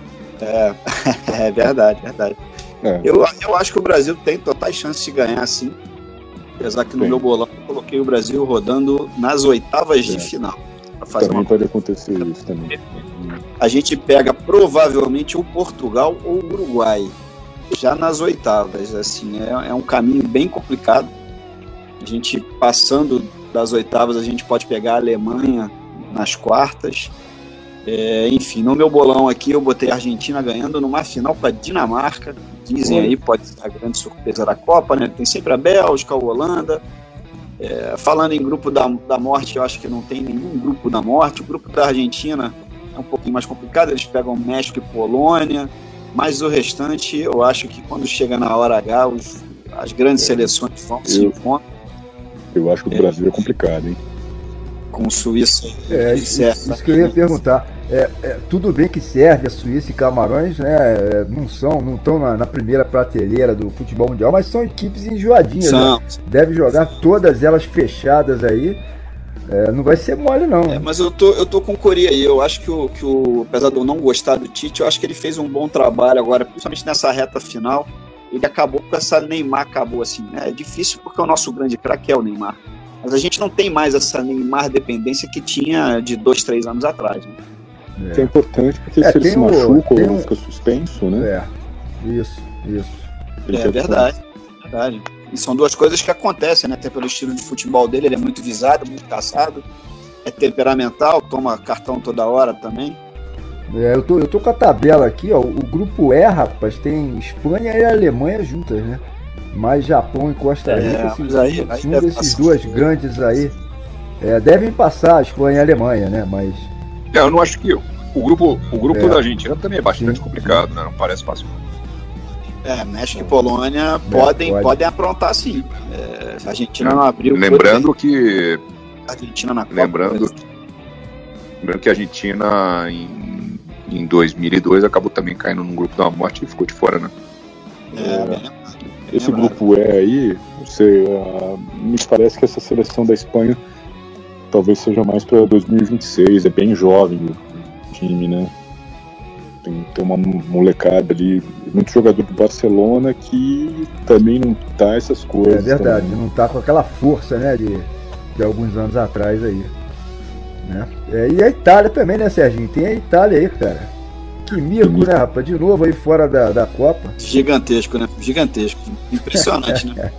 É verdade. Eu acho que o Brasil tem totais chances de ganhar, sim. Apesar que no meu bolão eu coloquei o Brasil rodando nas oitavas de final. Também pode acontecer isso também. A gente pega provavelmente o Portugal ou o Uruguai já nas oitavas. Assim, é um caminho bem complicado. A gente passando das oitavas, a gente pode pegar a Alemanha nas quartas. Enfim, no meu bolão aqui eu botei a Argentina ganhando numa final para a Dinamarca. Dizem aí, pode ser a grande surpresa da Copa, né? Tem sempre a Bélgica, a Holanda. Falando em grupo da morte, eu acho que não tem nenhum grupo da morte. O grupo da Argentina é um pouquinho mais complicado, eles pegam México e Polônia, mas o restante eu acho que quando chega na hora H, as grandes seleções vão se encontrar. Eu acho que o Brasil é complicado, hein? Com Suíça e Sérvia. Isso que eu ia perguntar. Tudo bem que Sérvia, Suíça e Camarões, né, não estão na primeira prateleira do futebol mundial, mas são equipes enjoadinhas. Né? Deve jogar todas elas fechadas aí. Não vai ser mole, não. Mas eu tô com o Cori aí. Eu acho que apesar de eu não gostar do Tite, eu acho que ele fez um bom trabalho agora, principalmente nessa reta final. Ele acabou com essa Neymar, assim, né? É difícil porque o nosso grande craque é o Neymar. Mas a gente não tem mais essa Neymar dependência que tinha de 2-3 anos atrás, né? Que é importante porque se ele se machuca ou fica suspenso, né? Isso. Verdade. E são duas coisas que acontecem, né? Até pelo estilo de futebol dele, ele é muito visado, muito caçado, é temperamental, toma cartão toda hora também. Eu tô com a tabela aqui, ó. O grupo E, rapaz, tem Espanha e Alemanha juntas, né? Mas Japão e Costa Rica, mas se um desses dois grandes aí, devem passar a Espanha e a Alemanha, né? Mas eu não acho que o grupo da Argentina também é bastante complicado, né? Não parece fácil. México e Polônia podem aprontar, sim. A Argentina não abriu. Lembrando que a Argentina na Copa, lembrando que a Argentina em 2002 acabou também caindo num grupo da morte e ficou de fora, né? Esse grupo aí, me parece que essa seleção da Espanha talvez seja mais para 2026, é bem jovem o time, né? Tem uma molecada ali, muito jogador do Barcelona que também não tá essas coisas. É verdade, também. Não tá com aquela força, né, de alguns anos atrás aí, né? E a Itália também, né, Serginho? Tem a Itália aí, cara. Que mico, né, rapaz? De novo aí fora da Copa. Gigantesco, né? Gigantesco. Impressionante, né?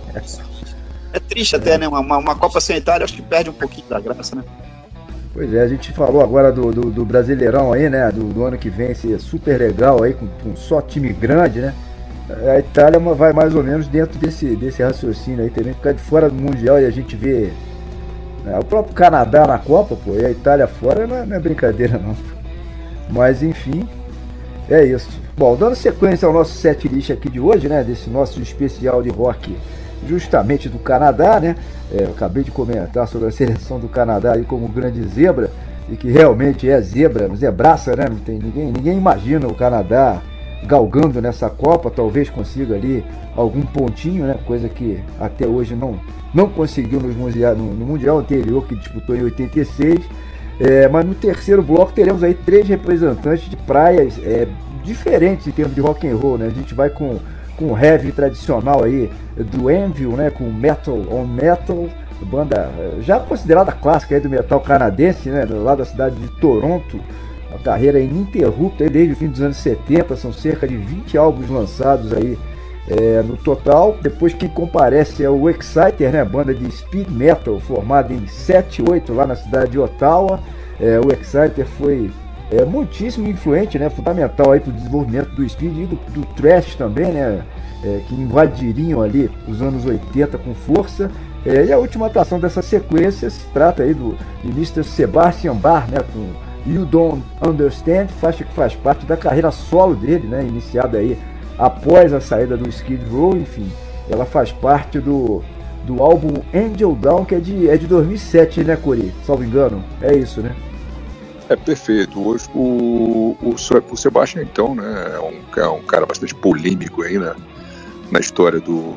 É triste até, né? Uma Copa sem Itália, acho que perde um pouquinho da graça, né? Pois é, a gente falou agora do Brasileirão aí, né? Do ano que vem ser super legal aí, com só time grande, né? A Itália vai mais ou menos dentro desse raciocínio aí também, ficar de fora do Mundial e a gente vê, né, o próprio Canadá na Copa, pô, e a Itália fora não é brincadeira não. Mas enfim, é isso. Bom, dando sequência ao nosso set list aqui de hoje, né? Desse nosso especial de rock justamente do Canadá, né? Eu acabei de comentar sobre a seleção do Canadá aí como grande zebra, e que realmente é zebraça, né? Não tem ninguém imagina o Canadá galgando nessa Copa, talvez consiga ali algum pontinho, né? Coisa que até hoje não conseguiu no Mundial anterior, que disputou em 86. Mas no terceiro bloco teremos aí 3 representantes de praias diferentes em termos de rock and roll, né? A gente vai com o heavy tradicional aí do Anvil, né, com Metal on Metal, banda já considerada clássica aí do metal canadense, né, lá da cidade de Toronto. A carreira ininterrupta aí desde o fim dos anos 70, são cerca de 20 álbuns lançados aí no total. Depois quem comparece é o Exciter, né, banda de speed metal formada em 78 lá na cidade de Ottawa. O Exciter foi muitíssimo influente, né, fundamental aí para o desenvolvimento do speed e do thrash também, né, que invadiriam ali os anos 80 com força. E a última atuação dessa sequência se trata aí de Mr. Sebastian Bach, né, com You Don't Understand, faixa que faz parte da carreira solo dele, né, iniciada aí após a saída do Skid Row. Enfim, ela faz parte do álbum Angel Down, que é de 2007, né, Cori? Salvo engano, é isso, né? Perfeito. Hoje o Sebastian, então, né, é um cara bastante polêmico aí, né, na história do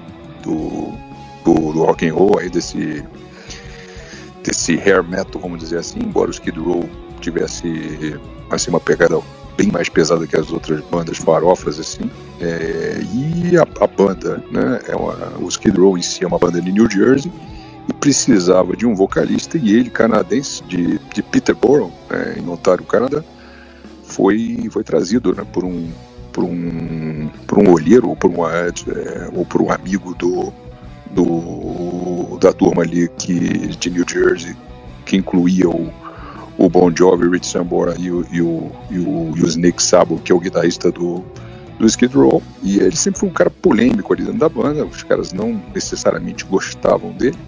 rock and roll aí, desse hair metal, vamos dizer assim, embora o Skid Row tivesse assim, uma pegada bem mais pesada que as outras bandas farofas, assim, e a banda, né, o Skid Row em si é uma banda de New Jersey e precisava de um vocalista, e ele, canadense, de Peterborough, em Ontário, Canadá, foi trazido, né, por um olheiro ou por um amigo da turma ali de New Jersey, que incluía o Bon Jovi, Rich Sambora e o Nick Sabo, que é o guitarrista do Skid Row. E ele sempre foi um cara polêmico ali dentro da banda, os caras não necessariamente gostavam dele,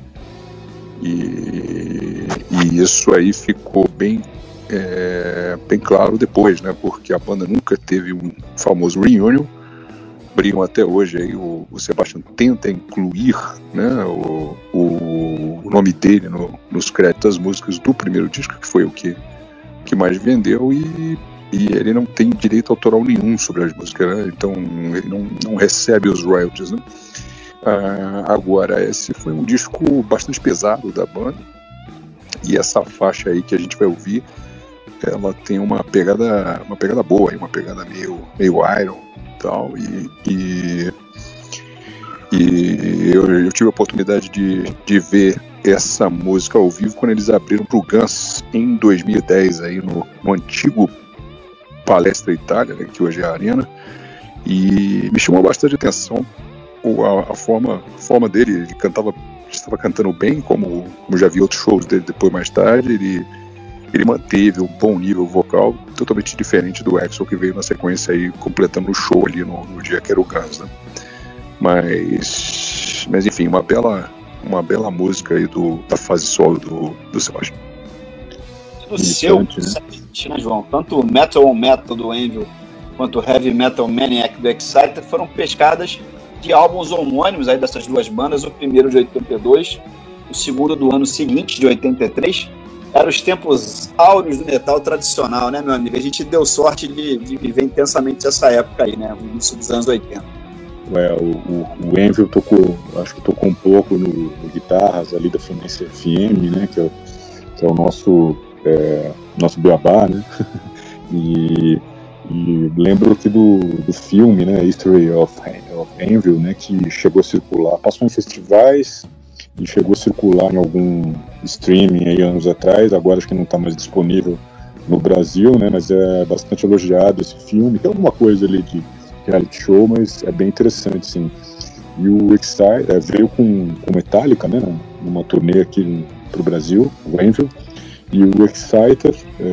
e isso aí ficou bem claro depois, né, porque a banda nunca teve um famoso reunion. Brigam até hoje aí, o Sebastian tenta incluir, né, o nome dele nos créditos das músicas do primeiro disco, que foi o que mais vendeu, e ele não tem direito autoral nenhum sobre as músicas, né? Então ele não recebe os royalties, né? Agora, esse foi um disco bastante pesado da banda, e essa faixa aí que a gente vai ouvir, ela tem uma pegada boa, uma pegada meio Iron e tal, e eu tive a oportunidade de ver essa música ao vivo quando eles abriram para o Guns em 2010 aí no antigo Palestra Itália, né, que hoje é a Arena, e me chamou bastante atenção a forma dele. Ele estava cantando bem, como já vi outros shows dele depois, mais tarde. Ele manteve um bom nível vocal, totalmente diferente do Axl, que veio na sequência aí, completando o show ali no dia que era o Guns, né? Mas enfim, uma bela música aí da fase solo do Sebastian. Do seu, né, João? Tanto o Metal on Metal do Anvil quanto o Heavy Metal Maniac do Exciter foram pescadas de álbuns homônimos aí dessas duas bandas, o primeiro de 82, o segundo do ano seguinte, de 83. Eram os tempos áureos do metal tradicional, né, meu amigo? A gente deu sorte de viver intensamente essa época aí, né? O início dos anos 80. O Anvil acho que tocou um pouco no guitarras ali da Fluminense FM, né? Que é o nosso beabá, né? E lembro aqui do filme, né? History of Anvil, né? Que chegou a circular, passou em festivais e chegou a circular em algum streaming aí anos atrás. Agora acho que não está mais disponível no Brasil, né? Mas é bastante elogiado esse filme, que é alguma coisa ali de reality show, mas é bem interessante, sim. E o Exciter veio com Metallica, né? Numa turnê aqui pro Brasil, o Anvil. E o Exciter,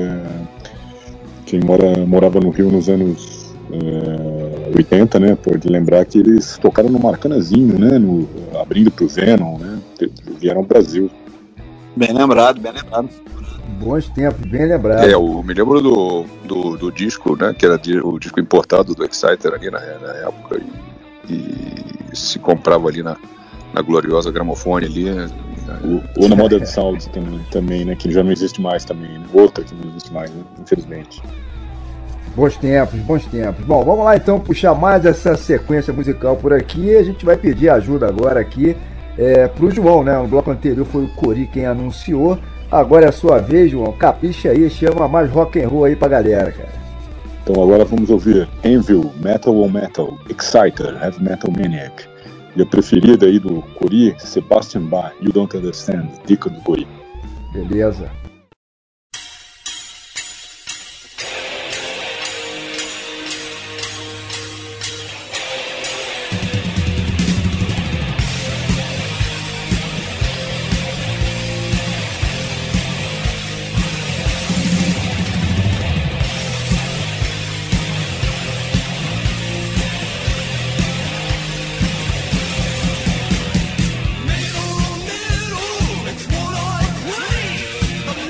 quem morava no Rio nos anos 80, né? Pode lembrar que eles tocaram no Maracanazinho, né? Abrindo pro Venom, né? Vieram ao Brasil. Bem lembrado, bem lembrado. Bons tempos, bem lembrado. Eu me lembro do disco, né? Que era o disco importado do Exciter ali na época. E se comprava ali na gloriosa Gramofone ali. Ou na Modern Sound também, né? Que já não existe mais também, né? Outra que não existe mais, né? Infelizmente. Bons tempos, bons tempos. Bom, vamos lá então puxar mais essa sequência musical por aqui. A gente vai pedir ajuda agora aqui pro João, né? No bloco anterior foi o Cori quem anunciou. Agora é a sua vez, João. Capricha aí, chama mais rock and roll aí pra galera, cara. Então agora vamos ouvir Anvil, Metal on Metal, Exciter, Heavy Metal Maniac. E a preferida aí do Cori, Sebastian Bach, You Don't Understand, dica do Cori. Beleza. Middle, it's what I crave.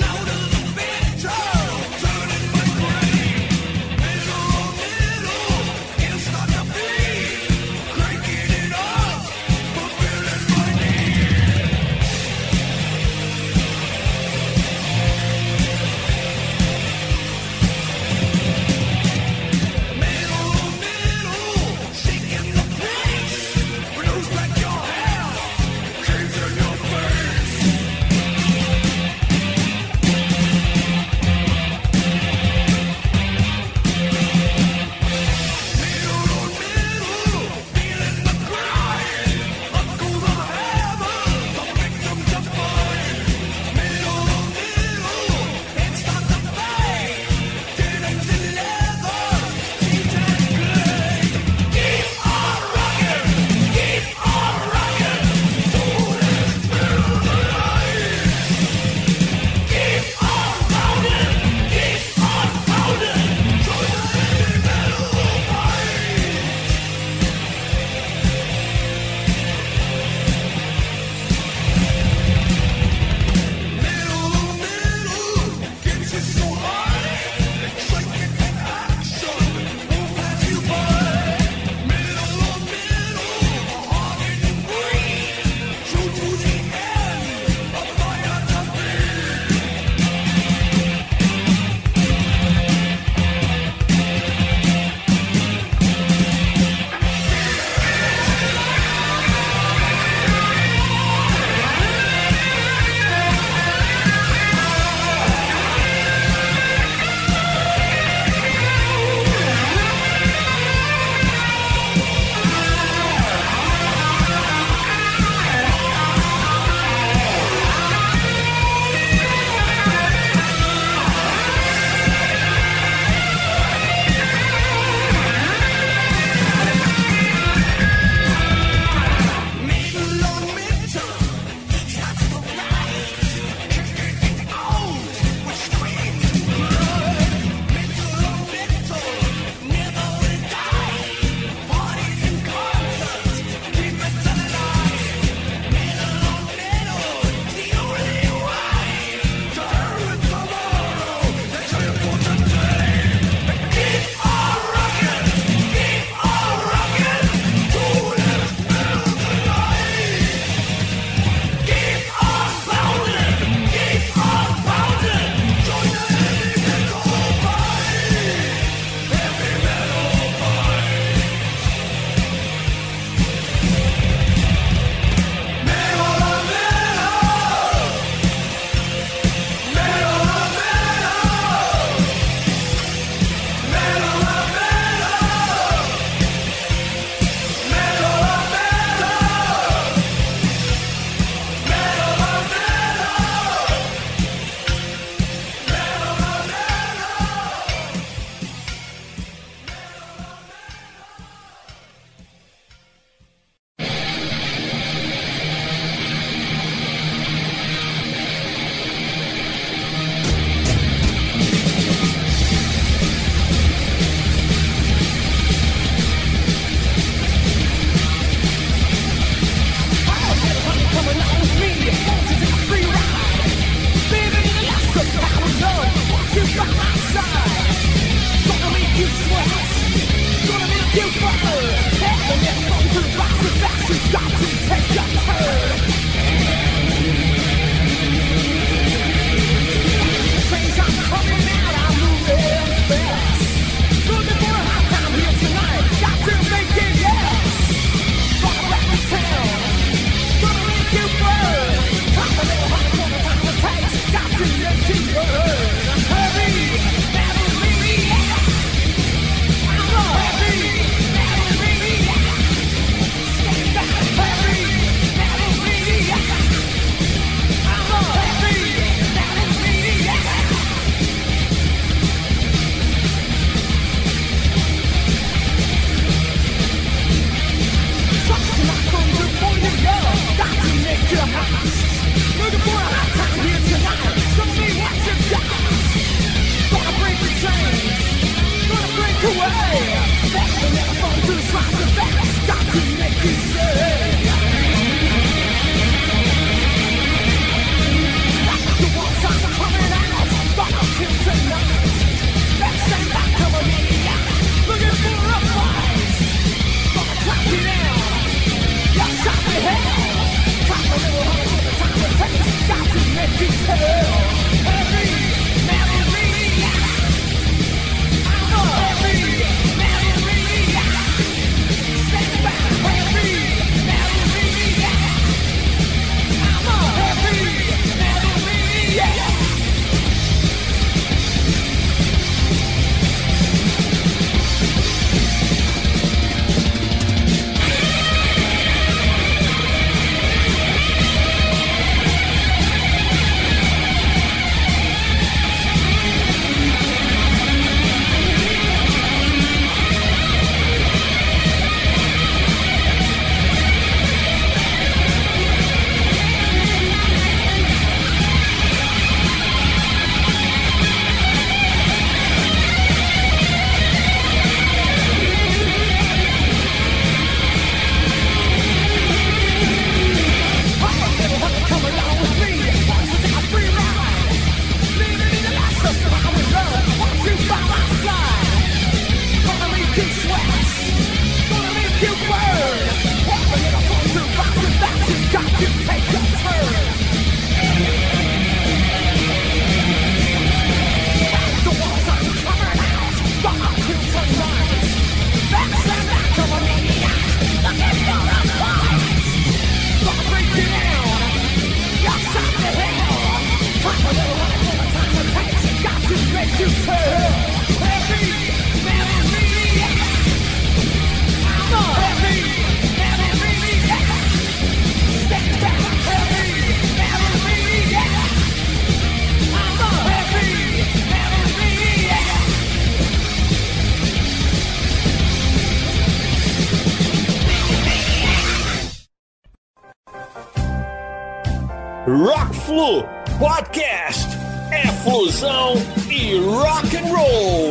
Rock Flu Podcast é fusão e rock and roll.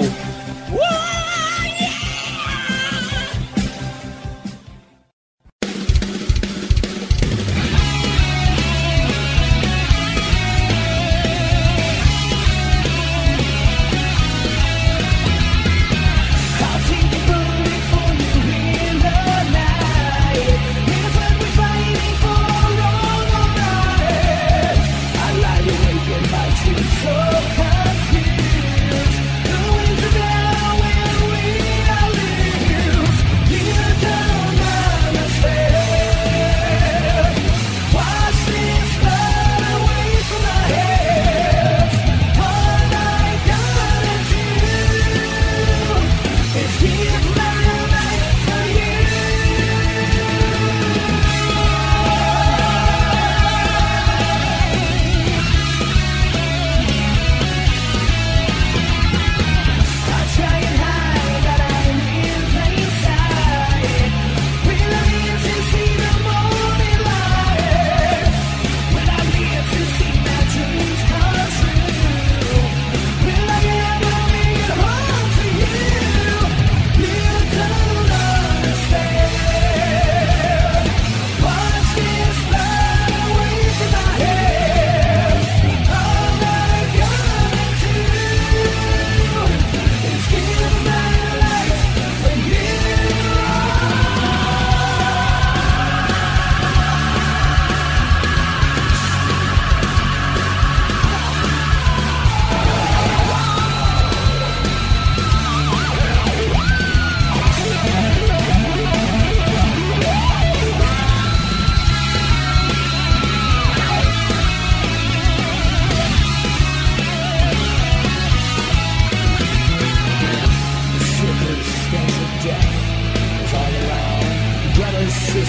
So confused, who is the devil when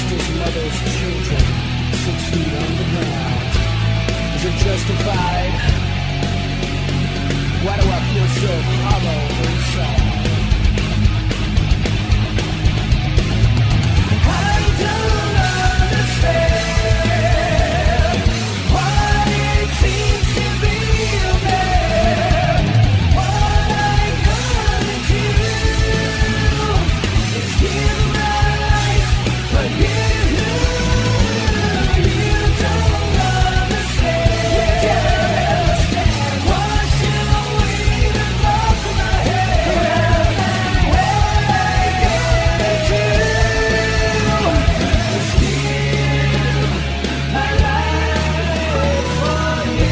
sister's mother's children, 6 feet underground. Is it justified? Why do I feel so hollow inside? I don't understand what it seems to be a man. What I gotta do is give my life for you. You don't understand. Washing away the thoughts in my head. What I gotta do is give my life for you.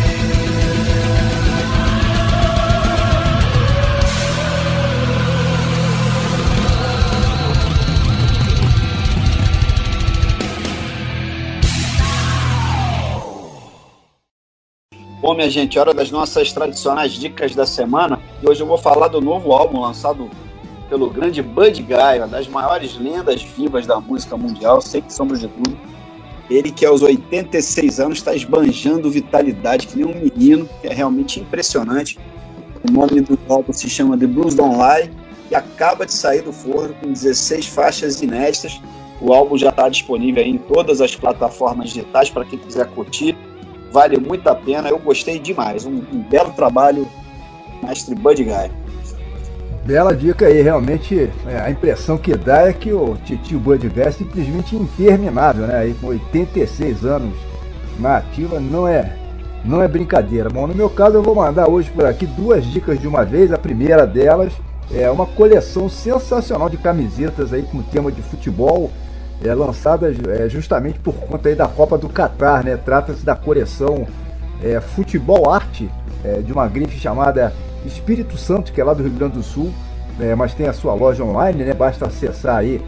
Bom, minha gente, hora das nossas tradicionais dicas da semana. E hoje eu vou falar do novo álbum lançado pelo grande Buddy Guy, uma das maiores lendas vivas da música mundial, sem sombra de dúvida. Ele que aos 86 anos está esbanjando vitalidade que nem um menino, que é realmente impressionante. O nome do álbum se chama The Blues Don't Lie e acaba de sair do forno com 16 faixas inéditas. O álbum já está disponível aí em todas as plataformas digitais para quem quiser curtir. Vale muito a pena, eu gostei demais. Um belo trabalho, mestre Buddy Guy. Bela dica aí, realmente a impressão que dá é que o titio Buddy Guy é simplesmente interminável, né? Aí com 86 anos na ativa, não é brincadeira. Bom, no meu caso eu vou mandar hoje por aqui 2 dicas de uma vez. A primeira delas é uma coleção sensacional de camisetas aí com tema de futebol, lançadas justamente por conta aí da Copa do Catar, né? Trata-se da coleção Futebol Arte, de uma grife chamada Espírito Santo, que é lá do Rio Grande do Sul, mas tem a sua loja online, né? Basta acessar aí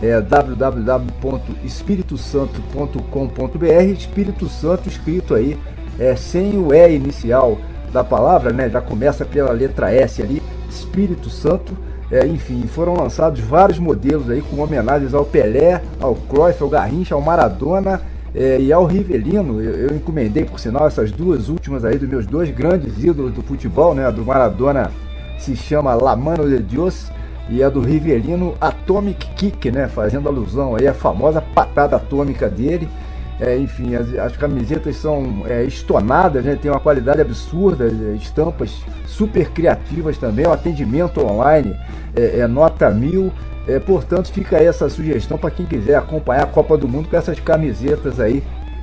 www.espiritosanto.com.br. Espírito Santo escrito aí sem o E inicial da palavra, né? Já começa pela letra S ali, Espírito Santo. Enfim, foram lançados vários modelos aí com homenagens ao Pelé, ao Cruyff, ao Garrincha, ao Maradona e ao Rivelino. Eu encomendei, por sinal, essas 2 últimas aí dos meus 2 grandes ídolos do futebol, né? A do Maradona se chama La Mano de Dios e a do Rivelino Atomic Kick, né? Fazendo alusão aí à famosa patada atômica dele. Enfim, as camisetas são estonadas, né? Tem uma qualidade absurda, estampas super criativas também, o atendimento online nota 1000. Portanto, fica aí essa sugestão para quem quiser acompanhar a Copa do Mundo com essas camisetas aí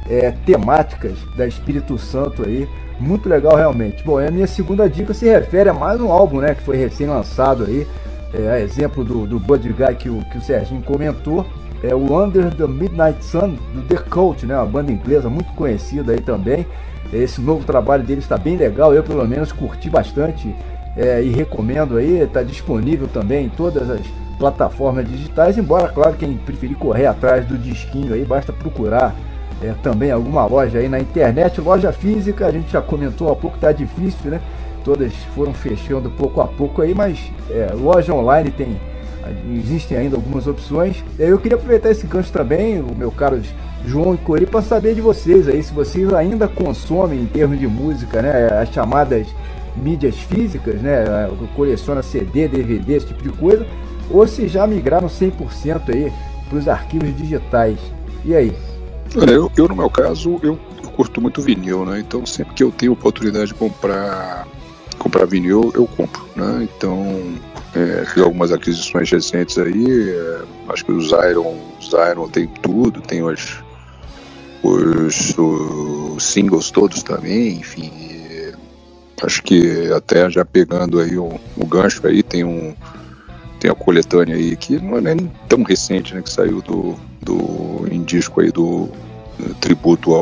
temáticas da Espírito Santo aí, muito legal realmente. Bom, a minha segunda dica se refere a mais um álbum, né, que foi recém-lançado aí, a exemplo do Buddy Guy que o Serginho comentou. O Under the Midnight Sun do The Cult, né? Uma banda inglesa muito conhecida aí também. Esse novo trabalho deles está bem legal, eu pelo menos curti bastante e recomendo aí. Está disponível também em todas as plataformas digitais, embora, claro, quem preferir correr atrás do disquinho aí, basta procurar também alguma loja aí na internet. Loja física, a gente já comentou há pouco, tá difícil, né? Todas foram fechando pouco a pouco aí, mas loja online existem ainda algumas opções. Eu queria aproveitar esse gancho também, o meu caro João e Cori, para saber de vocês aí, se vocês ainda consomem em termos de música, né, as chamadas mídias físicas, né, coleciona CD, DVD, esse tipo de coisa, ou se já migraram 100% aí para os arquivos digitais. E aí? Eu no meu caso, eu curto muito vinil, né? Então sempre que eu tenho oportunidade de comprar vinil, eu compro, né? Então fiz algumas aquisições recentes aí, acho que os Iron tem tudo, tem os singles todos também, enfim. Acho que até já pegando aí o gancho aí, tem a coletânea aí que não é nem tão recente, né? Que saiu em disco aí do tributo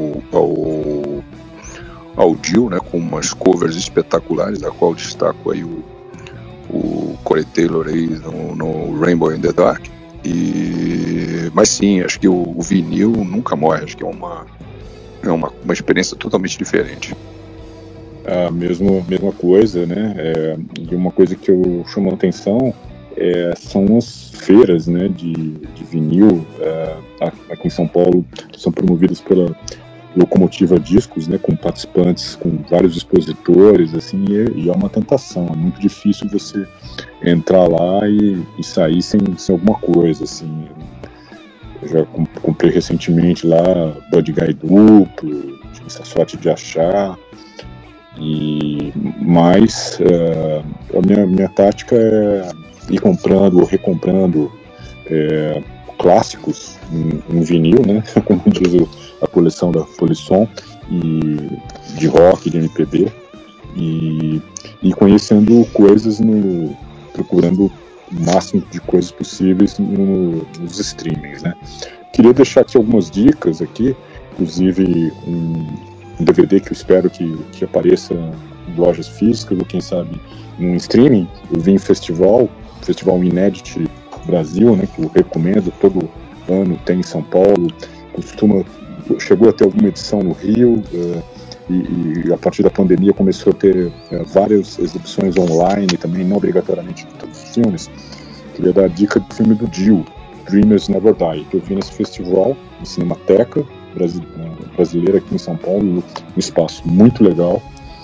ao Dio, né? Com umas covers espetaculares, da qual destaco aí o Corey Taylor aí no Rainbow in the Dark. Mas sim, acho que o vinil nunca morre, acho que é uma experiência totalmente diferente. A mesma coisa, né? E uma coisa que eu chamo a atenção são as feiras, né, de vinil. Aqui em São Paulo são promovidas pela Locomotiva Discos, né, com participantes, com vários expositores, assim, e é uma tentação. É muito difícil você entrar lá e sair sem alguma coisa, assim. Eu já comprei recentemente lá Bud Guy duplo, tive essa sorte de achar. Mas a minha tática é ir comprando ou recomprando clássicos em vinil, né, como diz a coleção da Polisson, e de rock, de MPB, e conhecendo coisas, procurando o máximo de coisas possíveis nos streamings, né. Queria deixar aqui algumas dicas aqui, inclusive um DVD que eu espero que apareça em lojas físicas ou quem sabe num streaming. Eu vi em festival Inédit Brasil, né, que eu recomendo, todo ano tem em São Paulo, chegou a ter alguma edição no Rio, e a partir da pandemia começou a ter várias exibições online também, não obrigatoriamente de todos os filmes. Queria dar a dica do filme do Dio, Dreamers Never Die, que eu vi nesse festival, na Cinemateca brasileira aqui em São Paulo, um espaço muito legal.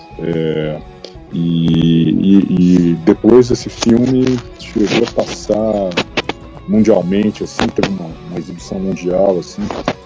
E depois esse filme chegou a passar mundialmente, assim, teve uma exibição mundial, assim,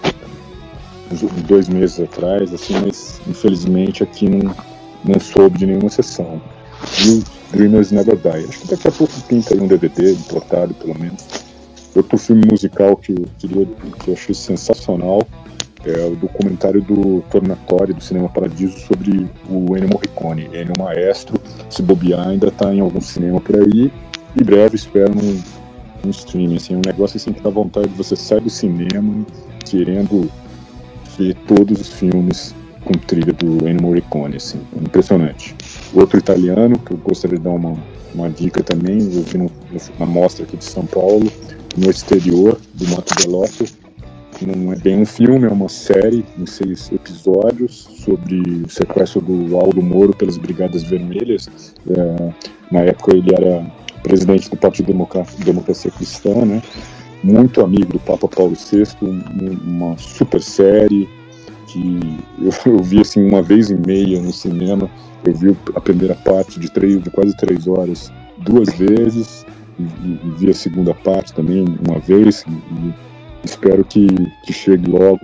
uns 2 meses atrás, assim, mas infelizmente aqui não soube de nenhuma sessão. E o Dreamers Never Die, acho que daqui a pouco pinta aí um DVD importado, pelo menos. Outro filme musical que eu achei sensacional é o documentário do Tornatore, do Cinema Paradiso, sobre o Ennio Morricone. Ennio Maestro, se bobear, ainda está em algum cinema por aí. Em breve espero um streaming, assim, um negócio assim que dá vontade de você sair do cinema querendo ver todos os filmes com trilha do Ennio Morricone, assim, impressionante. Outro italiano que eu gostaria de dar uma dica também, eu vi na mostra aqui de São Paulo, No Exterior, do Mato Bellotto. Não é bem um filme, é uma série em 6 episódios sobre o sequestro do Aldo Moro pelas Brigadas Vermelhas. Na época ele era presidente do Partido Democracia Cristã, né? Muito amigo do Papa Paulo VI, uma super série que eu vi assim 1,5 vezes no cinema. Eu vi a primeira parte de quase 3 horas 2 vezes e vi a segunda parte também 1 vez. E espero que chegue logo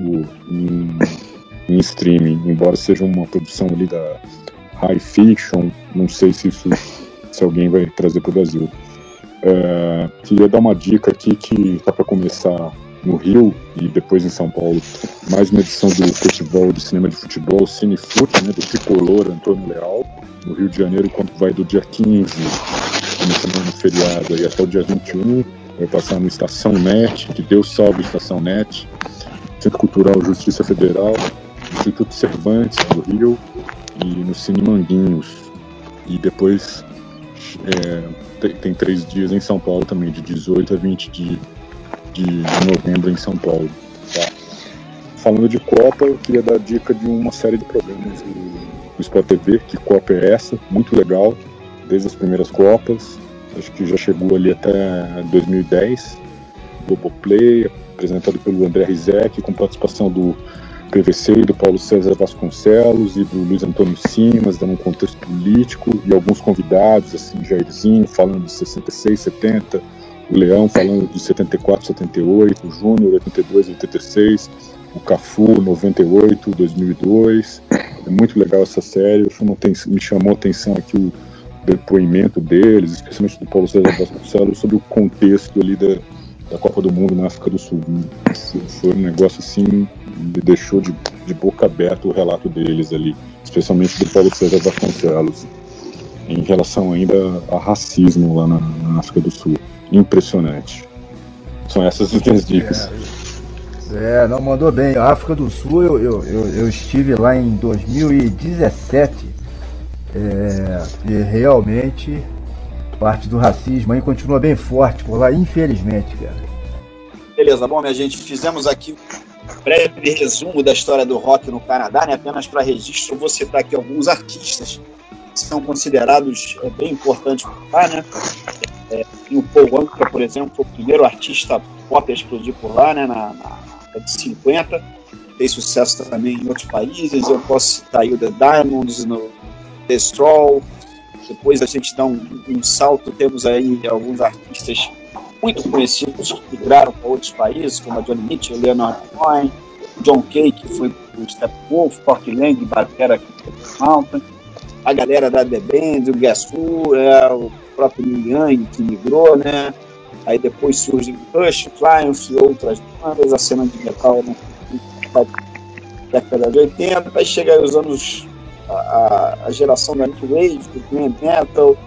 em streaming, embora seja uma produção ali da High Fiction, não sei se alguém vai trazer para o Brasil. Queria dar uma dica aqui que está para começar no Rio e depois em São Paulo, mais uma edição do Festival de Cinema de Futebol, Cinefute, né, do Tricolor Antônio Leal, no Rio de Janeiro, quando vai do dia 15, começando no feriado, aí até o dia 21, vai passar no Estação Net, que Deus salve Estação Net, Centro Cultural Justiça Federal, Instituto Cervantes do Rio e no Cine Manguinhos. E depois tem 3 dias em São Paulo também, de 18 a 20 de novembro em São Paulo. Tá? Falando de Copa, eu queria dar dica de uma série de programas do Sport TV, que Copa é essa, muito legal, desde as primeiras Copas, acho que já chegou ali até 2010, Globoplay, apresentado pelo André Rizek, com participação do PVC e do Paulo César Vasconcelos e do Luiz Antônio Simas, dando um contexto político, e alguns convidados, assim, Jairzinho falando de 66, 70, o Leão falando de 74, 78, o Júnior 82, 86, o Cafu 98, 2002. É muito legal essa série. Me chamou a atenção aqui o depoimento deles, especialmente do Paulo César Vasconcelos, sobre o contexto ali da Copa do Mundo na África do Sul. Foi um negócio assim, me deixou de boca aberta o relato deles ali, especialmente do Paulo César Vasconcelos, em relação ainda a racismo lá na África do Sul. Impressionante. São essas as minhas dicas. Não, mandou bem. A África do Sul, eu estive lá em 2017 e realmente parte do racismo aí continua bem forte por lá, infelizmente, cara. Beleza, bom, minha gente, fizemos aqui um breve resumo da história do rock no Canadá, né? Apenas para registro, eu vou citar aqui alguns artistas são considerados bem importantes por lá, né? E o Paul Anka, por exemplo, foi o primeiro artista pop a explodir por lá, né? Na década de 50. Fez sucesso também em outros países. Eu posso citar aí o The Diamonds, no The Stroll. Depois a gente dá um salto, temos aí alguns artistas muito conhecidos que migraram para outros países, como a Johnny Mitchell, Leonard Cohen, John Kay, que foi o Steppenwolf, Corky Lang, Batera Mountain, a galera da The Band, o Guess Who, o próprio Neil Young, que migrou, né? Aí depois surge o Rush, Triumph e outras bandas, a cena de metal na década de 80, aí chega aí os anos, a geração da New Wave, do Glam Metal,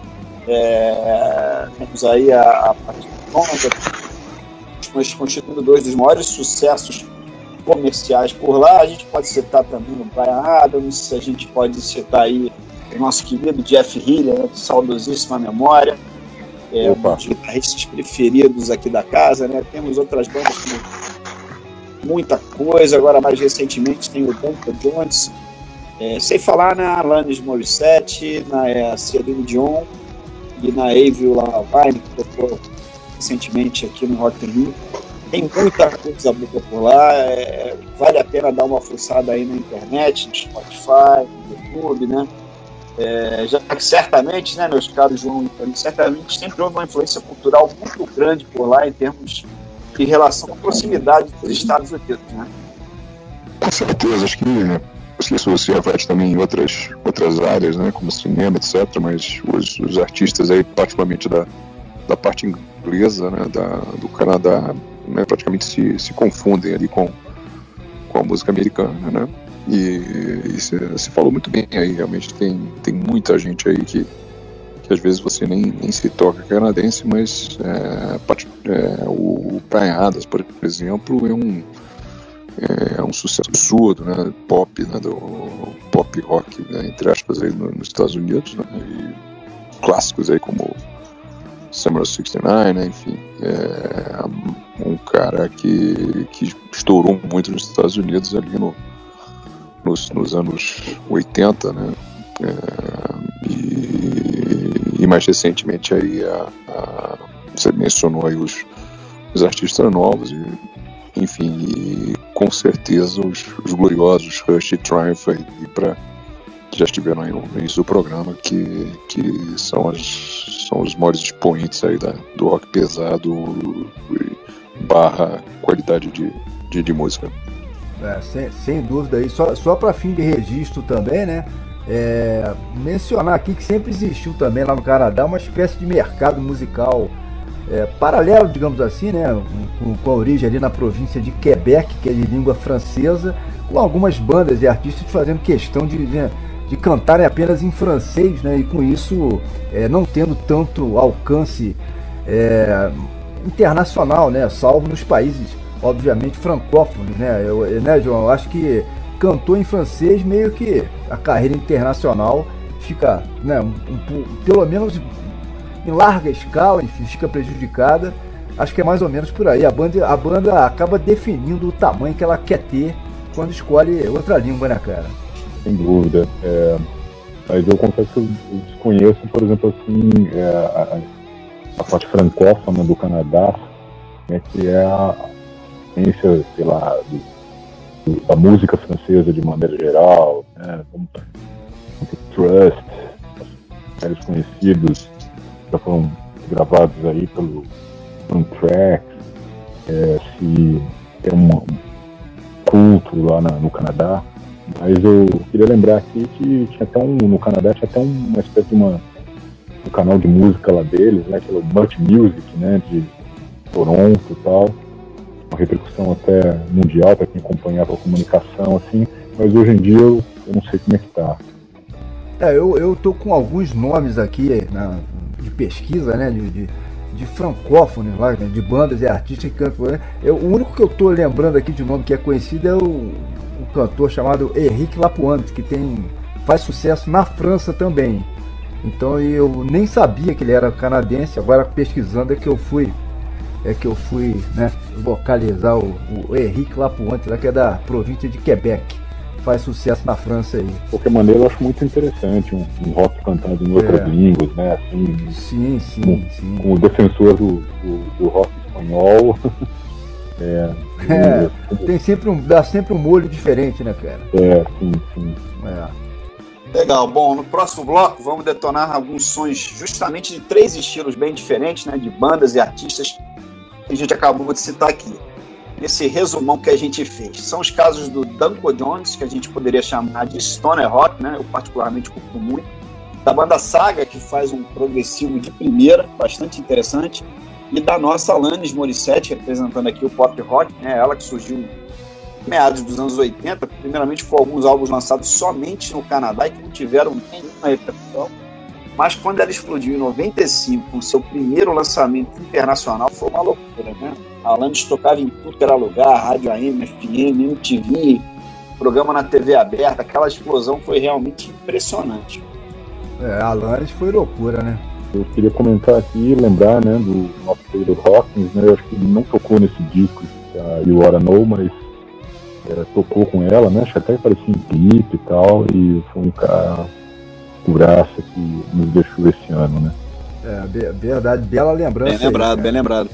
temos aí a parte longa, mas constituindo dois dos maiores sucessos comerciais por lá. A gente pode citar também o Bryan Adams, a gente pode citar aí o nosso querido Jeff Healey, né, de saudosíssima memória, um dos guitarristas preferidos aqui da casa, né? Temos outras bandas com muita coisa, agora mais recentemente tem o Duncan Jones, sem falar na Alanis Morissette, na Celine Dion e na Avril Lavigne, que tocou recentemente aqui no Rock in Rio. Tem muita coisa boa por lá, vale a pena dar uma fuçada aí na internet, no Spotify, no YouTube, né? Já que certamente, né, meus caros João, certamente sempre houve uma influência cultural muito grande por lá em termos de relação à proximidade dos Estados Unidos, né? Com certeza, acho que isso se reflete também em outras áreas, né, como cinema, etc., mas os artistas aí, particularmente da parte inglesa, né, do Canadá, né, praticamente se confundem ali com a música americana, né? E se falou muito bem aí, realmente tem muita gente aí que às vezes você nem se toca canadense, mas o Bryan Adams, por exemplo, é um sucesso absurdo, né, pop, né, do pop rock, né, entre aspas, aí nos Estados Unidos, né, e clássicos aí como Summer of 69, né, enfim, um cara que estourou muito nos Estados Unidos ali nos anos 80, né, e mais recentemente aí você mencionou aí os artistas novos, enfim, e com certeza os gloriosos Rush e Triumph aí que já estiveram aí no início do programa, que são os maiores expoentes aí do rock pesado barra qualidade de música. Sem dúvida aí, só para fim de registro também, né? Mencionar aqui que sempre existiu também lá no Canadá uma espécie de mercado musical paralelo, digamos assim, né? Com a origem ali na província de Quebec, que é de língua francesa, com algumas bandas e artistas fazendo questão de cantarem apenas em francês, né? E com isso não tendo tanto alcance internacional, né? Salvo nos países, obviamente, francófonos, né? João? Eu acho que cantou em francês, meio que a carreira internacional fica, né, pelo menos em larga escala, enfim, fica prejudicada. Acho que é mais ou menos por aí. A banda acaba definindo o tamanho que ela quer ter quando escolhe outra língua, né, cara? Sem dúvida. Mas eu confesso que eu desconheço, por exemplo, assim, a parte francófona do Canadá, né, que é a ciência, sei lá, da música francesa de maneira geral, né, como Trust, séries conhecidos, já foram gravados aí pelo Soundtrack, se tem um culto lá no Canadá. Mas eu queria lembrar aqui que tinha até no Canadá tinha até uma espécie de um canal de música lá deles, né, que é o Much Music, né, de Toronto e tal, uma repercussão até mundial para quem acompanhava a comunicação, assim, mas hoje em dia eu não sei como é que tá. Eu tô com alguns nomes aqui de pesquisa, né, de francófonos lá, né, de bandas e artistas que cantam. O único que eu tô lembrando aqui de nome que é conhecido é um cantor chamado Éric Lapointe, que faz sucesso na França também. Então eu nem sabia que ele era canadense, agora pesquisando é que eu fui, né, localizar o Éric Lapointe, lá, que é da província de Quebec. faz sucesso na França aí. De qualquer maneira, eu acho muito interessante um rock cantado em outras línguas, né? Assim, Sim. como defensor do rock espanhol. Dá sempre um molho diferente, né, cara? Sim. Legal. Bom, no próximo bloco vamos detonar alguns sons justamente de 3 estilos bem diferentes, né, de bandas e artistas que a gente acabou de citar aqui. Nesse resumão que a gente fez. São os casos do Danko Jones, que a gente poderia chamar de stoner rock, né? Eu particularmente curto muito. Da banda Saga, que faz um progressivo de primeira, bastante interessante. E da nossa Alanis Morissette, representando aqui o pop rock, né? Ela que surgiu em meados dos anos 80, primeiramente com alguns álbuns lançados somente no Canadá e que não tiveram nenhuma repercussão. Mas quando ela explodiu em 95, com seu primeiro lançamento internacional, foi uma loucura, né? A Alanis tocava em tudo que era lugar, rádio AM, FM, MTV, programa na TV aberta, aquela explosão foi realmente impressionante. A Alanis foi loucura, né? Eu queria comentar aqui, lembrar, né, do nosso Taylor Hawkins, né? Eu acho que ele não tocou nesse disco, You Oughta Know, mas tocou com ela, né? Acho que até aparecia em clipe e tal, e foi um cara com graça que nos deixou esse ano, né? Verdade, bela lembrança. Bem lembrado.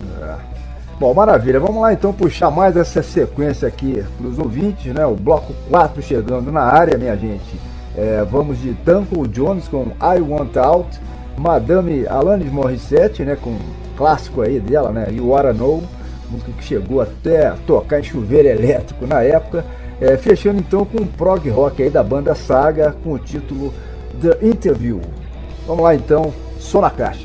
Bom, maravilha. Vamos lá então puxar mais essa sequência aqui para os ouvintes, né? O bloco 4 chegando na área, minha gente. Vamos de Danko Jones com I Want Out, Madame Alanis Morissette, né? Com um clássico aí dela, né? You Oughta Know, música que chegou até a tocar em chuveiro elétrico na época. Fechando então com um prog rock aí da banda Saga com o título The Interview. Vamos lá então, som na caixa.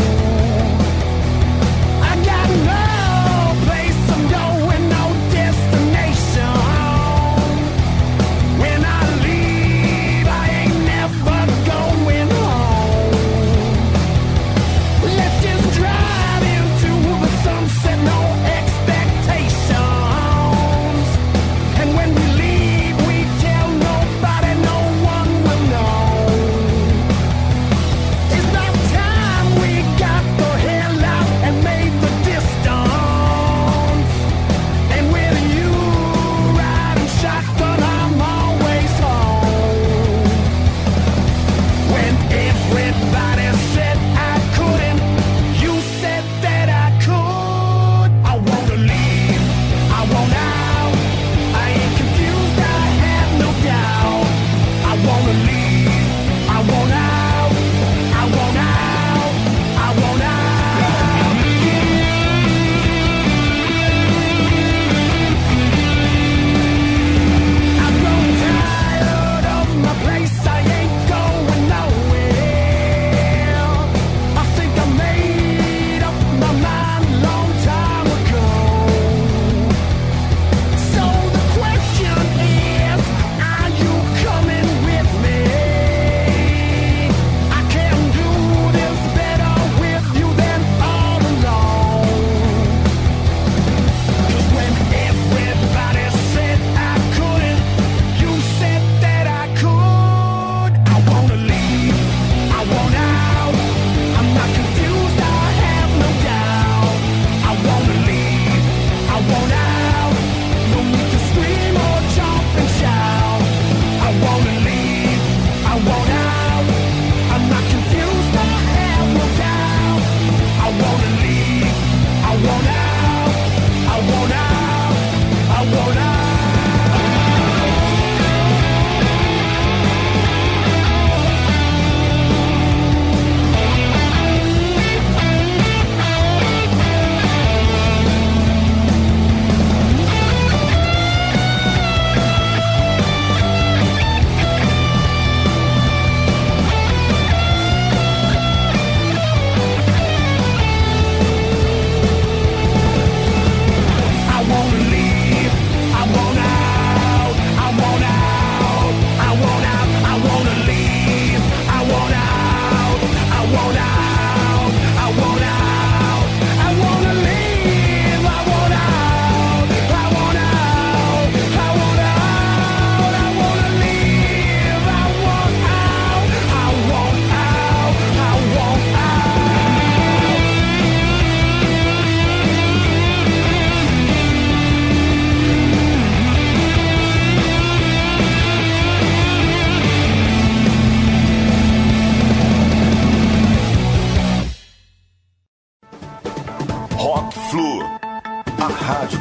Place I'm going, no distance.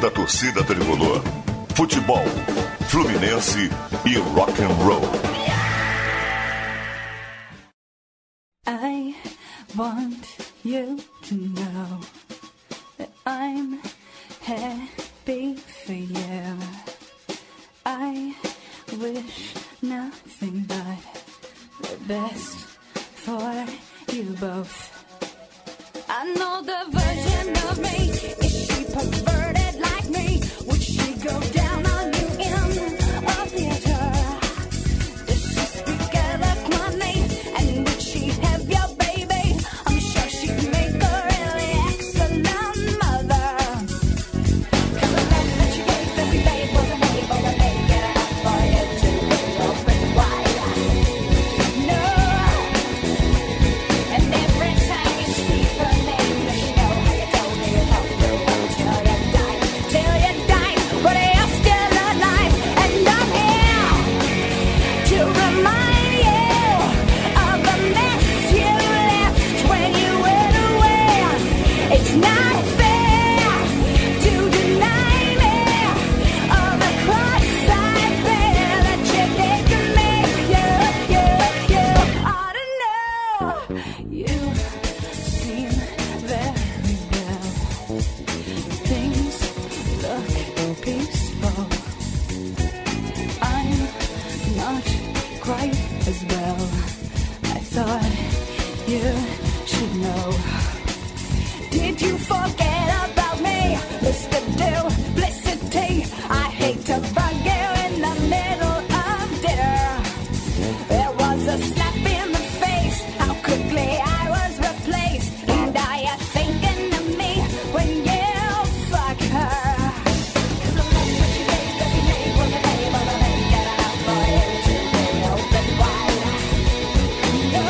da torcida tricolor. Futebol, Fluminense e rock and roll. I want you to know that I'm happy for you. I wish nothing but the best for you both. I know the version of me. Is she perverted like me? Would she go down on you in a theater? Does she speak eloquently? And would she have your baby? I'm sure she'd make a really excellent mother. 'Cause the love that you gave every day wasn't able to make it enough for you to be open wide. No. And every time you speak her name, does she know how you told me you loved her till you died? Till you died, but you're still alive. And I'm here to remind you of the mess you left when you went away. It's not fair to deny me of the cross I bear that you gave to me. You ought to know. You seem very well. Things look peaceful. I'm not quite as well. I thought you should know. Did you forget about me, Mr. Duplicity? I hate to bug you in the middle of dinner. There was a slap in the face, how quickly I was replaced. And are you thinking of me when you fuck her? 'Cause the love that you gave every day wasn't able to make it enough for you to be open wide. No.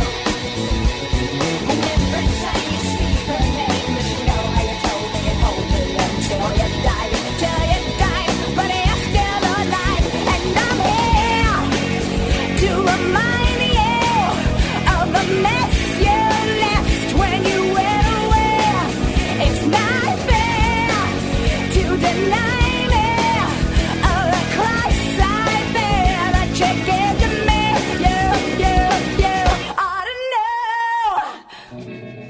And every time you speak her name, does she know how you told me and hold me until you died? Till you died, but you're still alive. And I'm here to remind you of the mess you left when you went away. It's not fair to deny me of the cross I bear that you gave to me. You ought to know.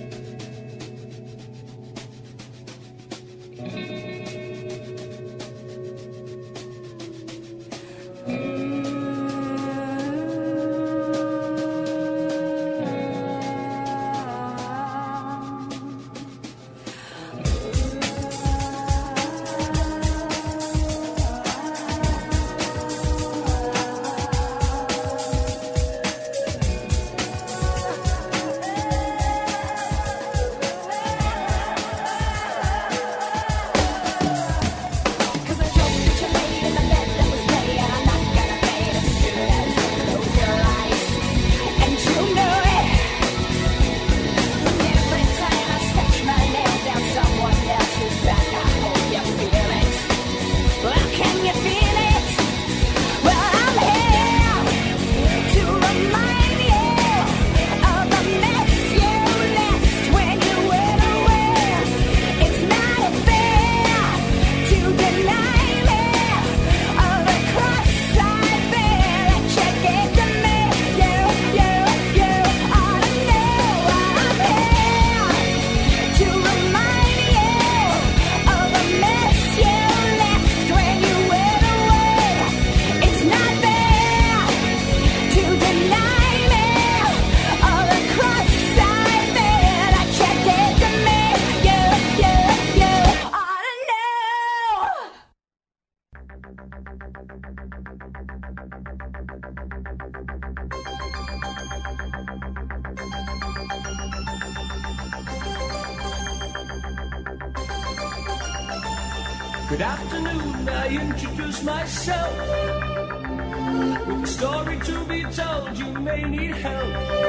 Good afternoon, I introduce myself. With a story to be told, you may need help.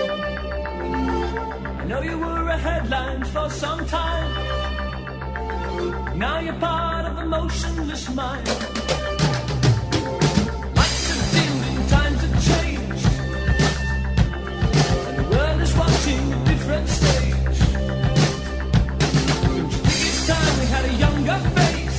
I know you were a headline for some time. Now you're part of the motionless mind. Lights are dimmed and times have changed. And the world is watching a different stage. Don't you think it's time we had a younger face?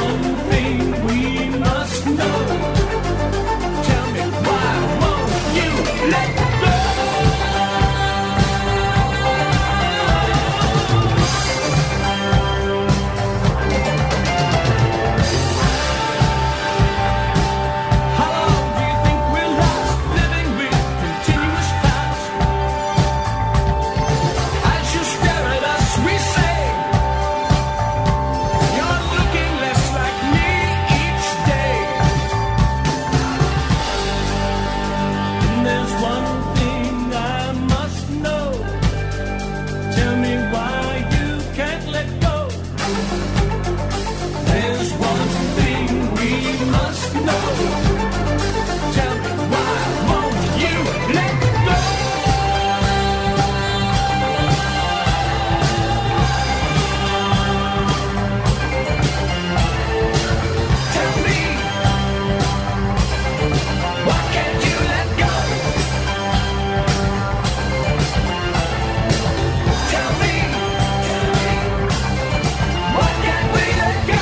one thing we must know. Tell me why won't you let go? How long do you think we'll last living with continuous past? As you stare at us, we say, you're looking less like me each day. And there's one thing I must know. Tell me why you can't let go. There's one thing we must know. Tell me why won't you let go? Tell me, why can't you let go? Tell me, why can't we let go?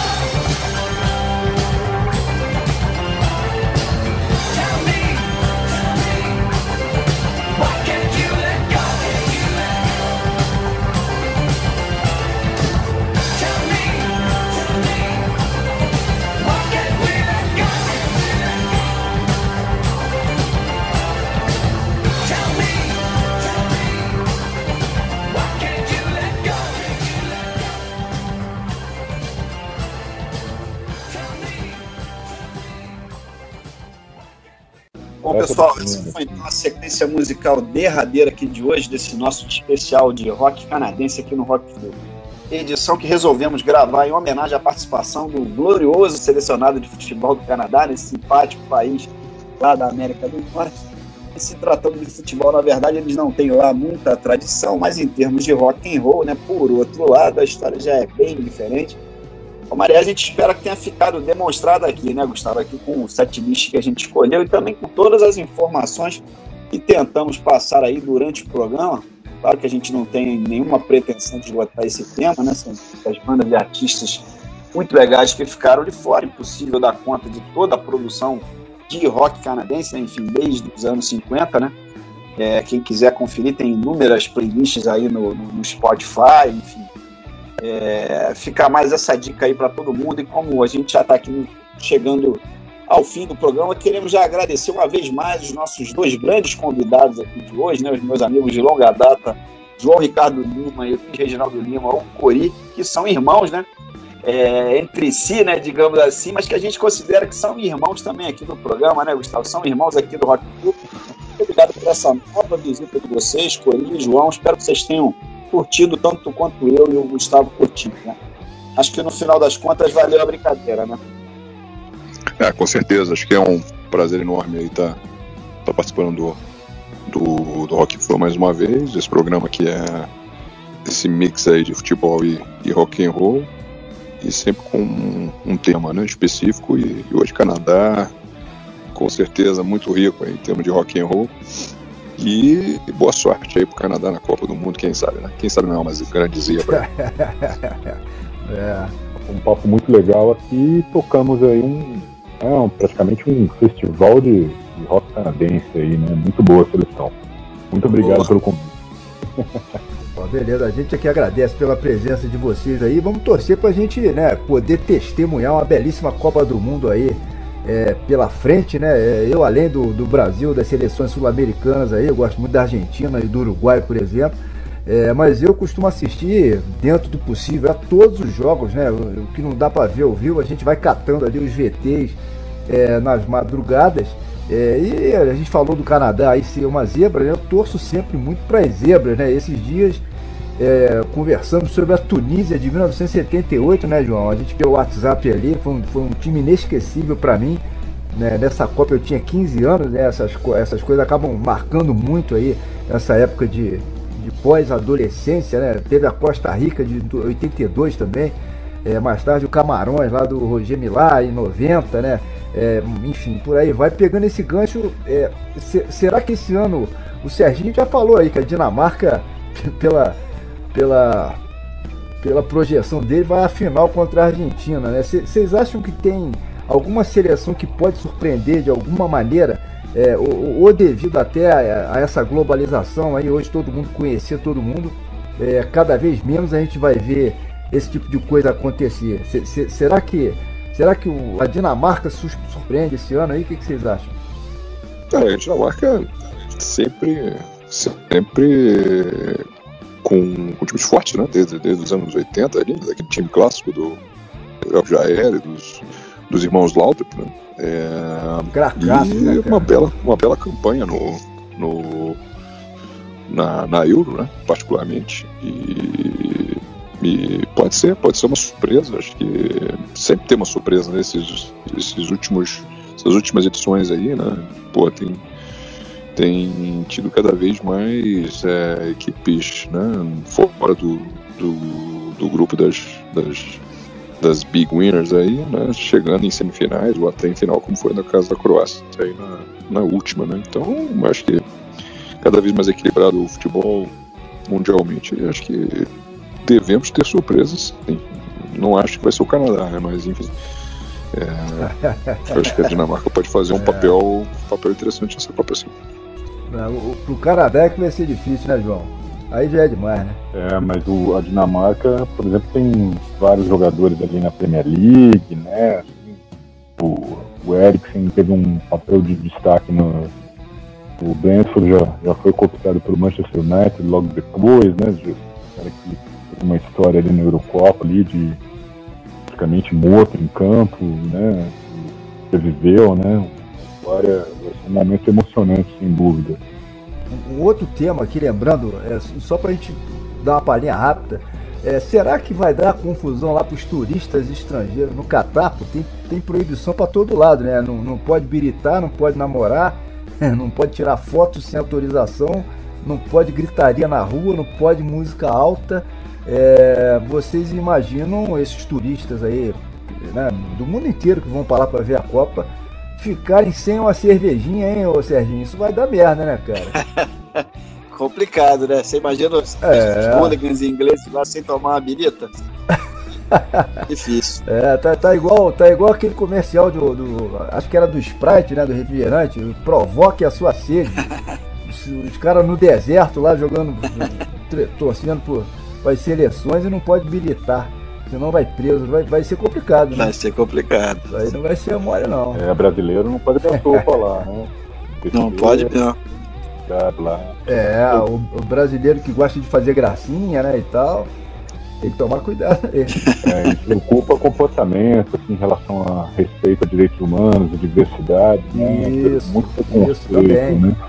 Tell me, why can't you let go? Tell me, why can't we let go? Tell me, why can't you let go? Bom, pessoal, essa foi a sequência musical derradeira aqui de hoje, desse nosso especial de rock canadense aqui no Rock Flu. Edição que resolvemos gravar em homenagem à participação do glorioso selecionado de futebol do Canadá, nesse simpático país lá da América do Norte. E se tratando de futebol, na verdade, eles não têm lá muita tradição, mas em termos de rock and roll, né, por outro lado, a história já é bem diferente. Então, Maria, a gente espera que tenha ficado demonstrado aqui, né, Gustavo, aqui com o setlist que a gente escolheu e também com todas as informações que tentamos passar aí durante o programa. Claro que a gente não tem nenhuma pretensão de esgotar esse tema, né, são as bandas de artistas muito legais que ficaram de fora, impossível dar conta de toda a produção de rock canadense, enfim, desde os anos 50, né? Quem quiser conferir, tem inúmeras playlists aí no Spotify, enfim. Fica mais essa dica aí para todo mundo. E como a gente já está aqui chegando ao fim do programa, queremos já agradecer uma vez mais os nossos dois grandes convidados aqui de hoje, né, os meus amigos de longa data, João Ricardo Lima e o Reginaldo Lima, o Cori, que são irmãos, né, entre si, né, digamos assim, mas que a gente considera que são irmãos também aqui do programa, né, Gustavo? São irmãos aqui do Rock Club. Muito obrigado por essa nova visita de vocês, Cori e João. Espero que vocês tenham curtido tanto quanto eu e o Gustavo curtindo, né? Acho que no final das contas valeu a brincadeira, né? Com certeza, acho que é um prazer enorme aí estar participando do Rock Flu mais uma vez. Esse programa aqui é esse mix aí de futebol e rock and roll, e sempre com um tema, né, específico, e hoje Canadá, com certeza muito rico aí em termos de rock and roll, e boa sorte aí pro Canadá na Copa do Mundo, quem sabe, né? Quem sabe não, mas grande zebra. Um papo muito legal aqui, tocamos aí praticamente um festival de rock canadense aí, né? Muito boa a seleção. Muito obrigado pelo convite. Beleza, a gente aqui agradece pela presença de vocês aí. Vamos torcer pra gente, né, poder testemunhar uma belíssima Copa do Mundo aí pela frente, né? Eu, além do Brasil, das seleções sul-americanas aí, eu gosto muito da Argentina e do Uruguai, por exemplo. Mas eu costumo assistir, dentro do possível, a todos os jogos, né? O que não dá para ver ao vivo, a gente vai catando ali os VTs nas madrugadas. E a gente falou do Canadá aí ser uma zebra, né? Eu torço sempre muito para as zebras, né? Esses dias conversamos sobre a Tunísia de 1978, né, João? A gente pelo WhatsApp ali, foi um time inesquecível para mim, né? Nessa Copa eu tinha 15 anos, né? Essas coisas acabam marcando muito aí nessa época de pós-adolescência, né? Teve a Costa Rica de 82 também, mais tarde o Camarões lá do Roger Milá em 90, né? Enfim, por aí vai pegando esse gancho. Será que esse ano, o Serginho já falou aí que a Dinamarca, pela pela projeção dele, vai à final contra a Argentina, né? Vocês acham que tem alguma seleção que pode surpreender de alguma maneira, ou devido até a essa globalização aí, hoje todo mundo conhecer todo mundo, cada vez menos a gente vai ver esse tipo de coisa acontecer? Será que a Dinamarca surpreende esse ano aí? O que vocês acham? A Dinamarca sempre com times fortes, né? Desde os anos 80 ali, daquele time clássico do Jair, dos irmãos Laudrup, né? E uma bela campanha na Euro, né? Particularmente, e pode ser uma surpresa. Acho que sempre tem uma surpresa nessas últimas edições aí, né? Pô, tem tido cada vez mais equipes, né, fora do grupo das big winners aí, né, chegando em semifinais ou até em final, como foi no caso da Croácia aí na última, né? Então acho que cada vez mais equilibrado o futebol mundialmente. Acho que devemos ter surpresas, sim. Não acho que vai ser o Canadá, né, mas enfim, acho que a Dinamarca pode fazer um papel interessante nessa Copa, assim. Pro Canadá é que vai ser difícil, né, João? Aí já é demais, né? Mas a Dinamarca, por exemplo, tem vários jogadores ali na Premier League, né? O Eriksen teve um papel de destaque o Brentford já foi cooptado pelo Manchester United logo depois, né? Cara que teve uma história ali na Eurocopa ali de praticamente morto em campo, né? Sobreviveu, né? Agora vai ser um momento emocionante, sem dúvida. Um outro tema aqui, lembrando, só pra gente dar uma palhinha rápida, será que vai dar confusão lá pros turistas estrangeiros no Catar? Tem proibição pra todo lado, né? Não pode biritar, não pode namorar, não pode tirar fotos sem autorização, não pode gritaria na rua, não pode música alta. Vocês imaginam esses turistas aí, né, do mundo inteiro que vão para lá pra ver a Copa, ficarem sem uma cervejinha, hein, ô Serginho? Isso vai dar merda, né, cara? Complicado, né? Você imagina os hooligans ingleses lá sem tomar uma birita? Difícil. Tá igual aquele comercial acho que era do Sprite, né, do refrigerante, provoque a sua sede. Os caras no deserto lá jogando, torcendo para as seleções e não pode bilitar. Senão vai preso, vai ser complicado, né? Vai ser complicado. Isso aí não vai ser mole, não. Brasileiro não pode dar sopa lá, né? Não pode, não. O brasileiro que gosta de fazer gracinha, né, e tal, tem que tomar cuidado. Isso preocupa comportamento, assim, em relação a respeito a direitos humanos, a diversidade, né? Muito preconceito, né?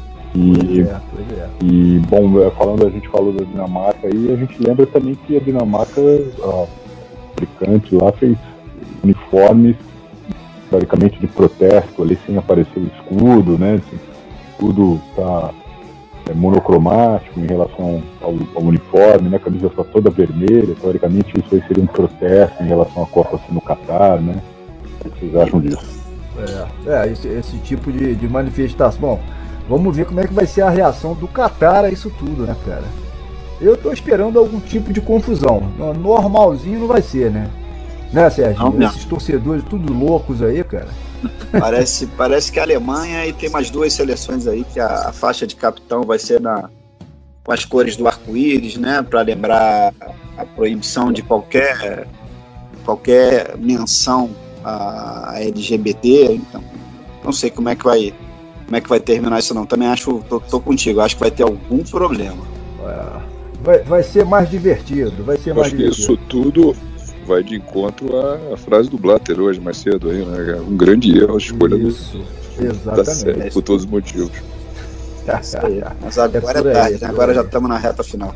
E bom, a gente falou da Dinamarca aí, a gente lembra também que a Dinamarca, a fabricante lá, fez uniformes basicamente de protesto ali, sem aparecer o escudo, né? O escudo tá monocromático em relação ao uniforme, né? A camisa está toda vermelha, teoricamente isso aí seria um protesto em relação à Copa assim, no Catar, né? O que vocês acham disso? Esse tipo de manifestação. Bom, vamos ver como é que vai ser a reação do Catar a isso tudo, né, cara? Eu tô esperando algum tipo de confusão. Normalzinho não vai ser, né? Né, Serginho? Não. Esses torcedores tudo loucos aí, cara. Parece que a Alemanha, e tem mais duas seleções aí, que a faixa de capitão vai ser com as cores do arco-íris, né? Para lembrar a proibição de qualquer menção a LGBT. Então, não sei como é que vai terminar isso não. Também acho, tô contigo, acho que vai ter algum problema. Vai ser mais divertido, Acho que isso tudo vai de encontro à frase do Blatter hoje, mais cedo aí, né? Um grande erro a escolha da série, por todos os motivos. Isso aí. Mas agora é tarde, né? Agora já estamos na reta final.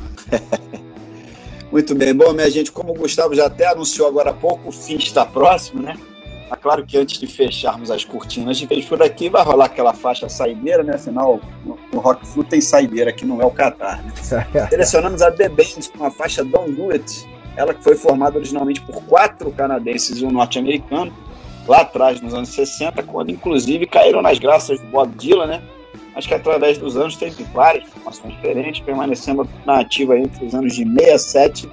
Muito bem, bom, minha gente, como o Gustavo já até anunciou agora há pouco, o fim está próximo, né? É claro que antes de fecharmos as cortinas de vez por aqui, vai rolar aquela faixa saideira, né? Afinal, no Rock Flu tem saideira, aqui não é o Catar, né? Selecionamos a The Band com a faixa Don't Do It, ela que foi formada originalmente por 4 canadenses e um norte-americano, lá atrás, nos anos 60, quando inclusive caíram nas graças do Bob Dylan, né? Acho que através dos anos teve várias formações diferentes, permanecendo na ativa entre os anos de 67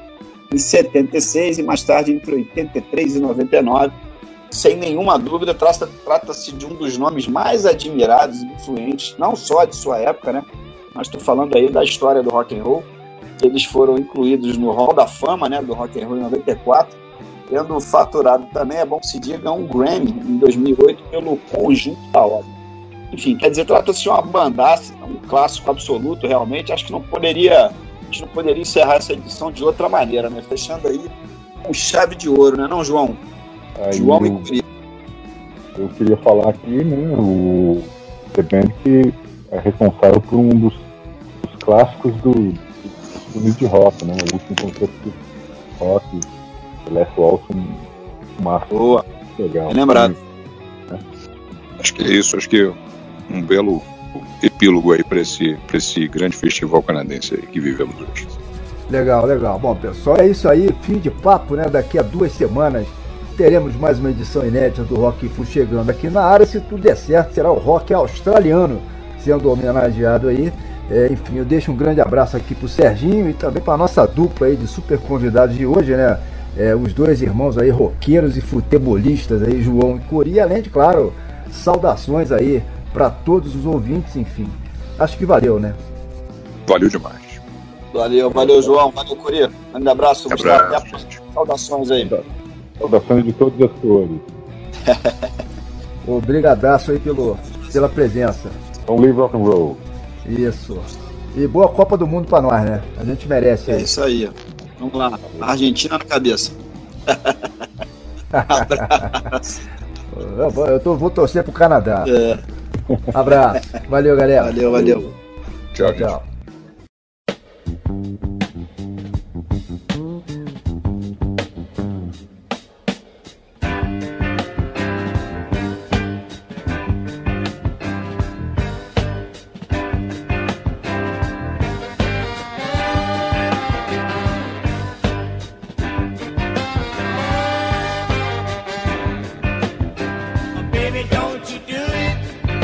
em 76 e mais tarde entre 83 e 99. Sem nenhuma dúvida, trata-se de um dos nomes mais admirados e influentes, não só de sua época, né? Mas estou falando aí da história do rock and roll. Eles foram incluídos no Hall da Fama, né, do rock and roll em 94, tendo faturado também, é bom que se diga, um Grammy em 2008 pelo conjunto da obra. Enfim, quer dizer, trata-se de uma bandaça, um clássico absoluto, realmente. Acho que a gente não poderia encerrar essa edição de outra maneira, né? Fechando aí com chave de ouro, né, não, João? Aí João e Curi. Eu queria falar aqui, né, o The Band que é responsável por um dos clássicos do filme de rock, né? O último concerto de rock, The Last Waltz, massa. Boa. Legal. Bem lembrado. Acho que é isso, acho que um belo epílogo aí para esse grande festival canadense aí que vivemos hoje. Legal, legal. Bom, pessoal, é isso aí. Fim de papo, né? Daqui a 2 semanas teremos mais uma edição inédita do Rock Flu chegando aqui na área. Se tudo der certo, será o rock australiano sendo homenageado aí. Enfim, eu deixo um grande abraço aqui pro Serginho e também pra nossa dupla aí de super convidados de hoje, né? Os dois irmãos aí, roqueiros e futebolistas aí, João e Curi, além de, claro, saudações aí para todos os ouvintes, enfim. Acho que valeu, né? Valeu demais. Valeu, João. Valeu, Curi. Grande abraço, Gustavo. Saudações aí. Saudações de todos as cores. Obrigadaço aí pela presença. Don't leave rock and roll. Isso. E boa Copa do Mundo pra nós, né? A gente merece. É isso aí. Vamos lá. Argentina na cabeça. Abraço. Vou torcer pro Canadá. Abraço. Valeu, galera. Valeu. Tchau. Baby, don't you do it.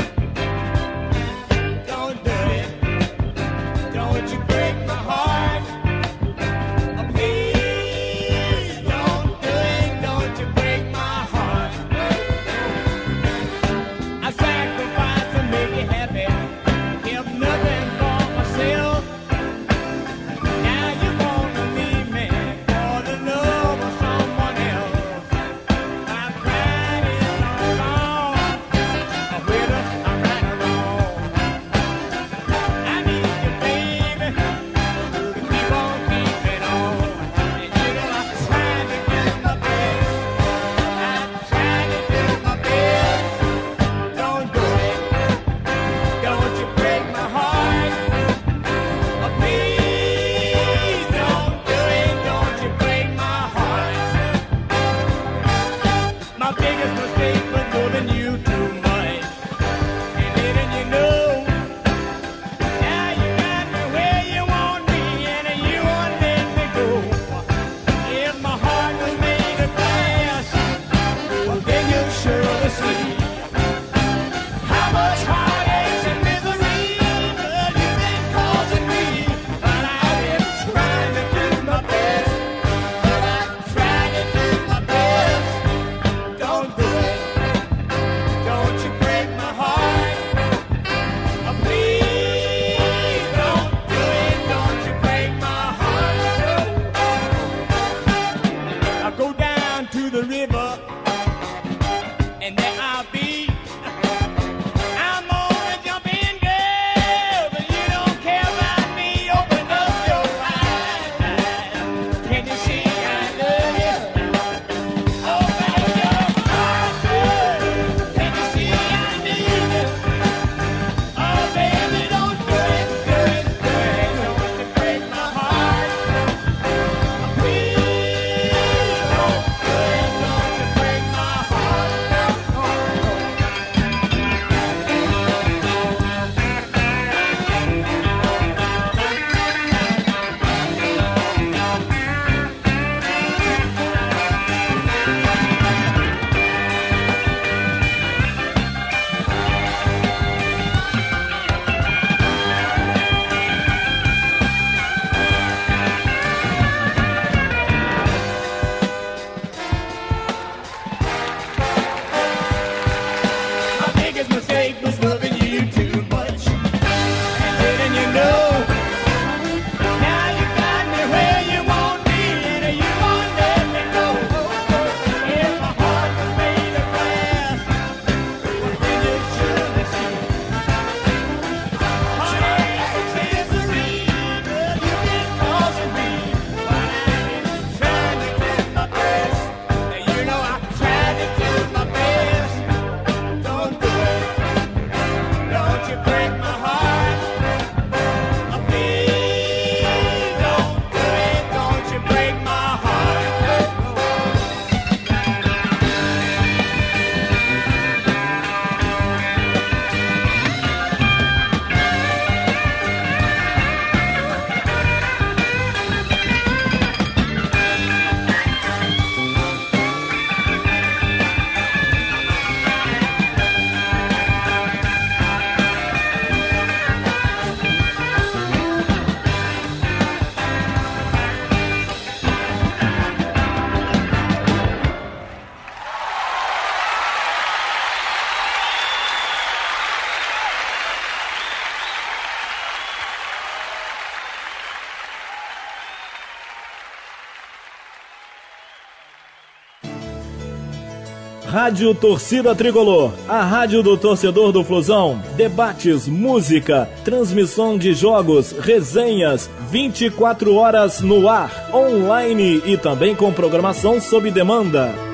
Don't do it. Don't you break my heart. Oh, please don't do it. Don't you break my heart. I sacrifice to make you happy. Give nothing for myself. Now you wanna leave me for the love of someone else. My pride is all gone. Whether I'm right or wrong, I need you, baby, to keep on keeping on. And you know I'm trying to do my best. I'm trying to do my best. Don't do it. Don't you break my heart. Oh, please don't do it. Don't you break my heart. My biggest mistake was loving you too much. And letting you know. Now you got me where you want me, and you won't let me go. If my heart was made of glass, well then you'll surely see how much heartache and misery you've been causing me. But I've been trying to do my best. But I'm trying to do my best. Don't do it. Rádio Torcida Tricolor, a rádio do torcedor do Flusão. Debates, música, transmissão de jogos, resenhas, 24 horas no ar, online e também com programação sob demanda.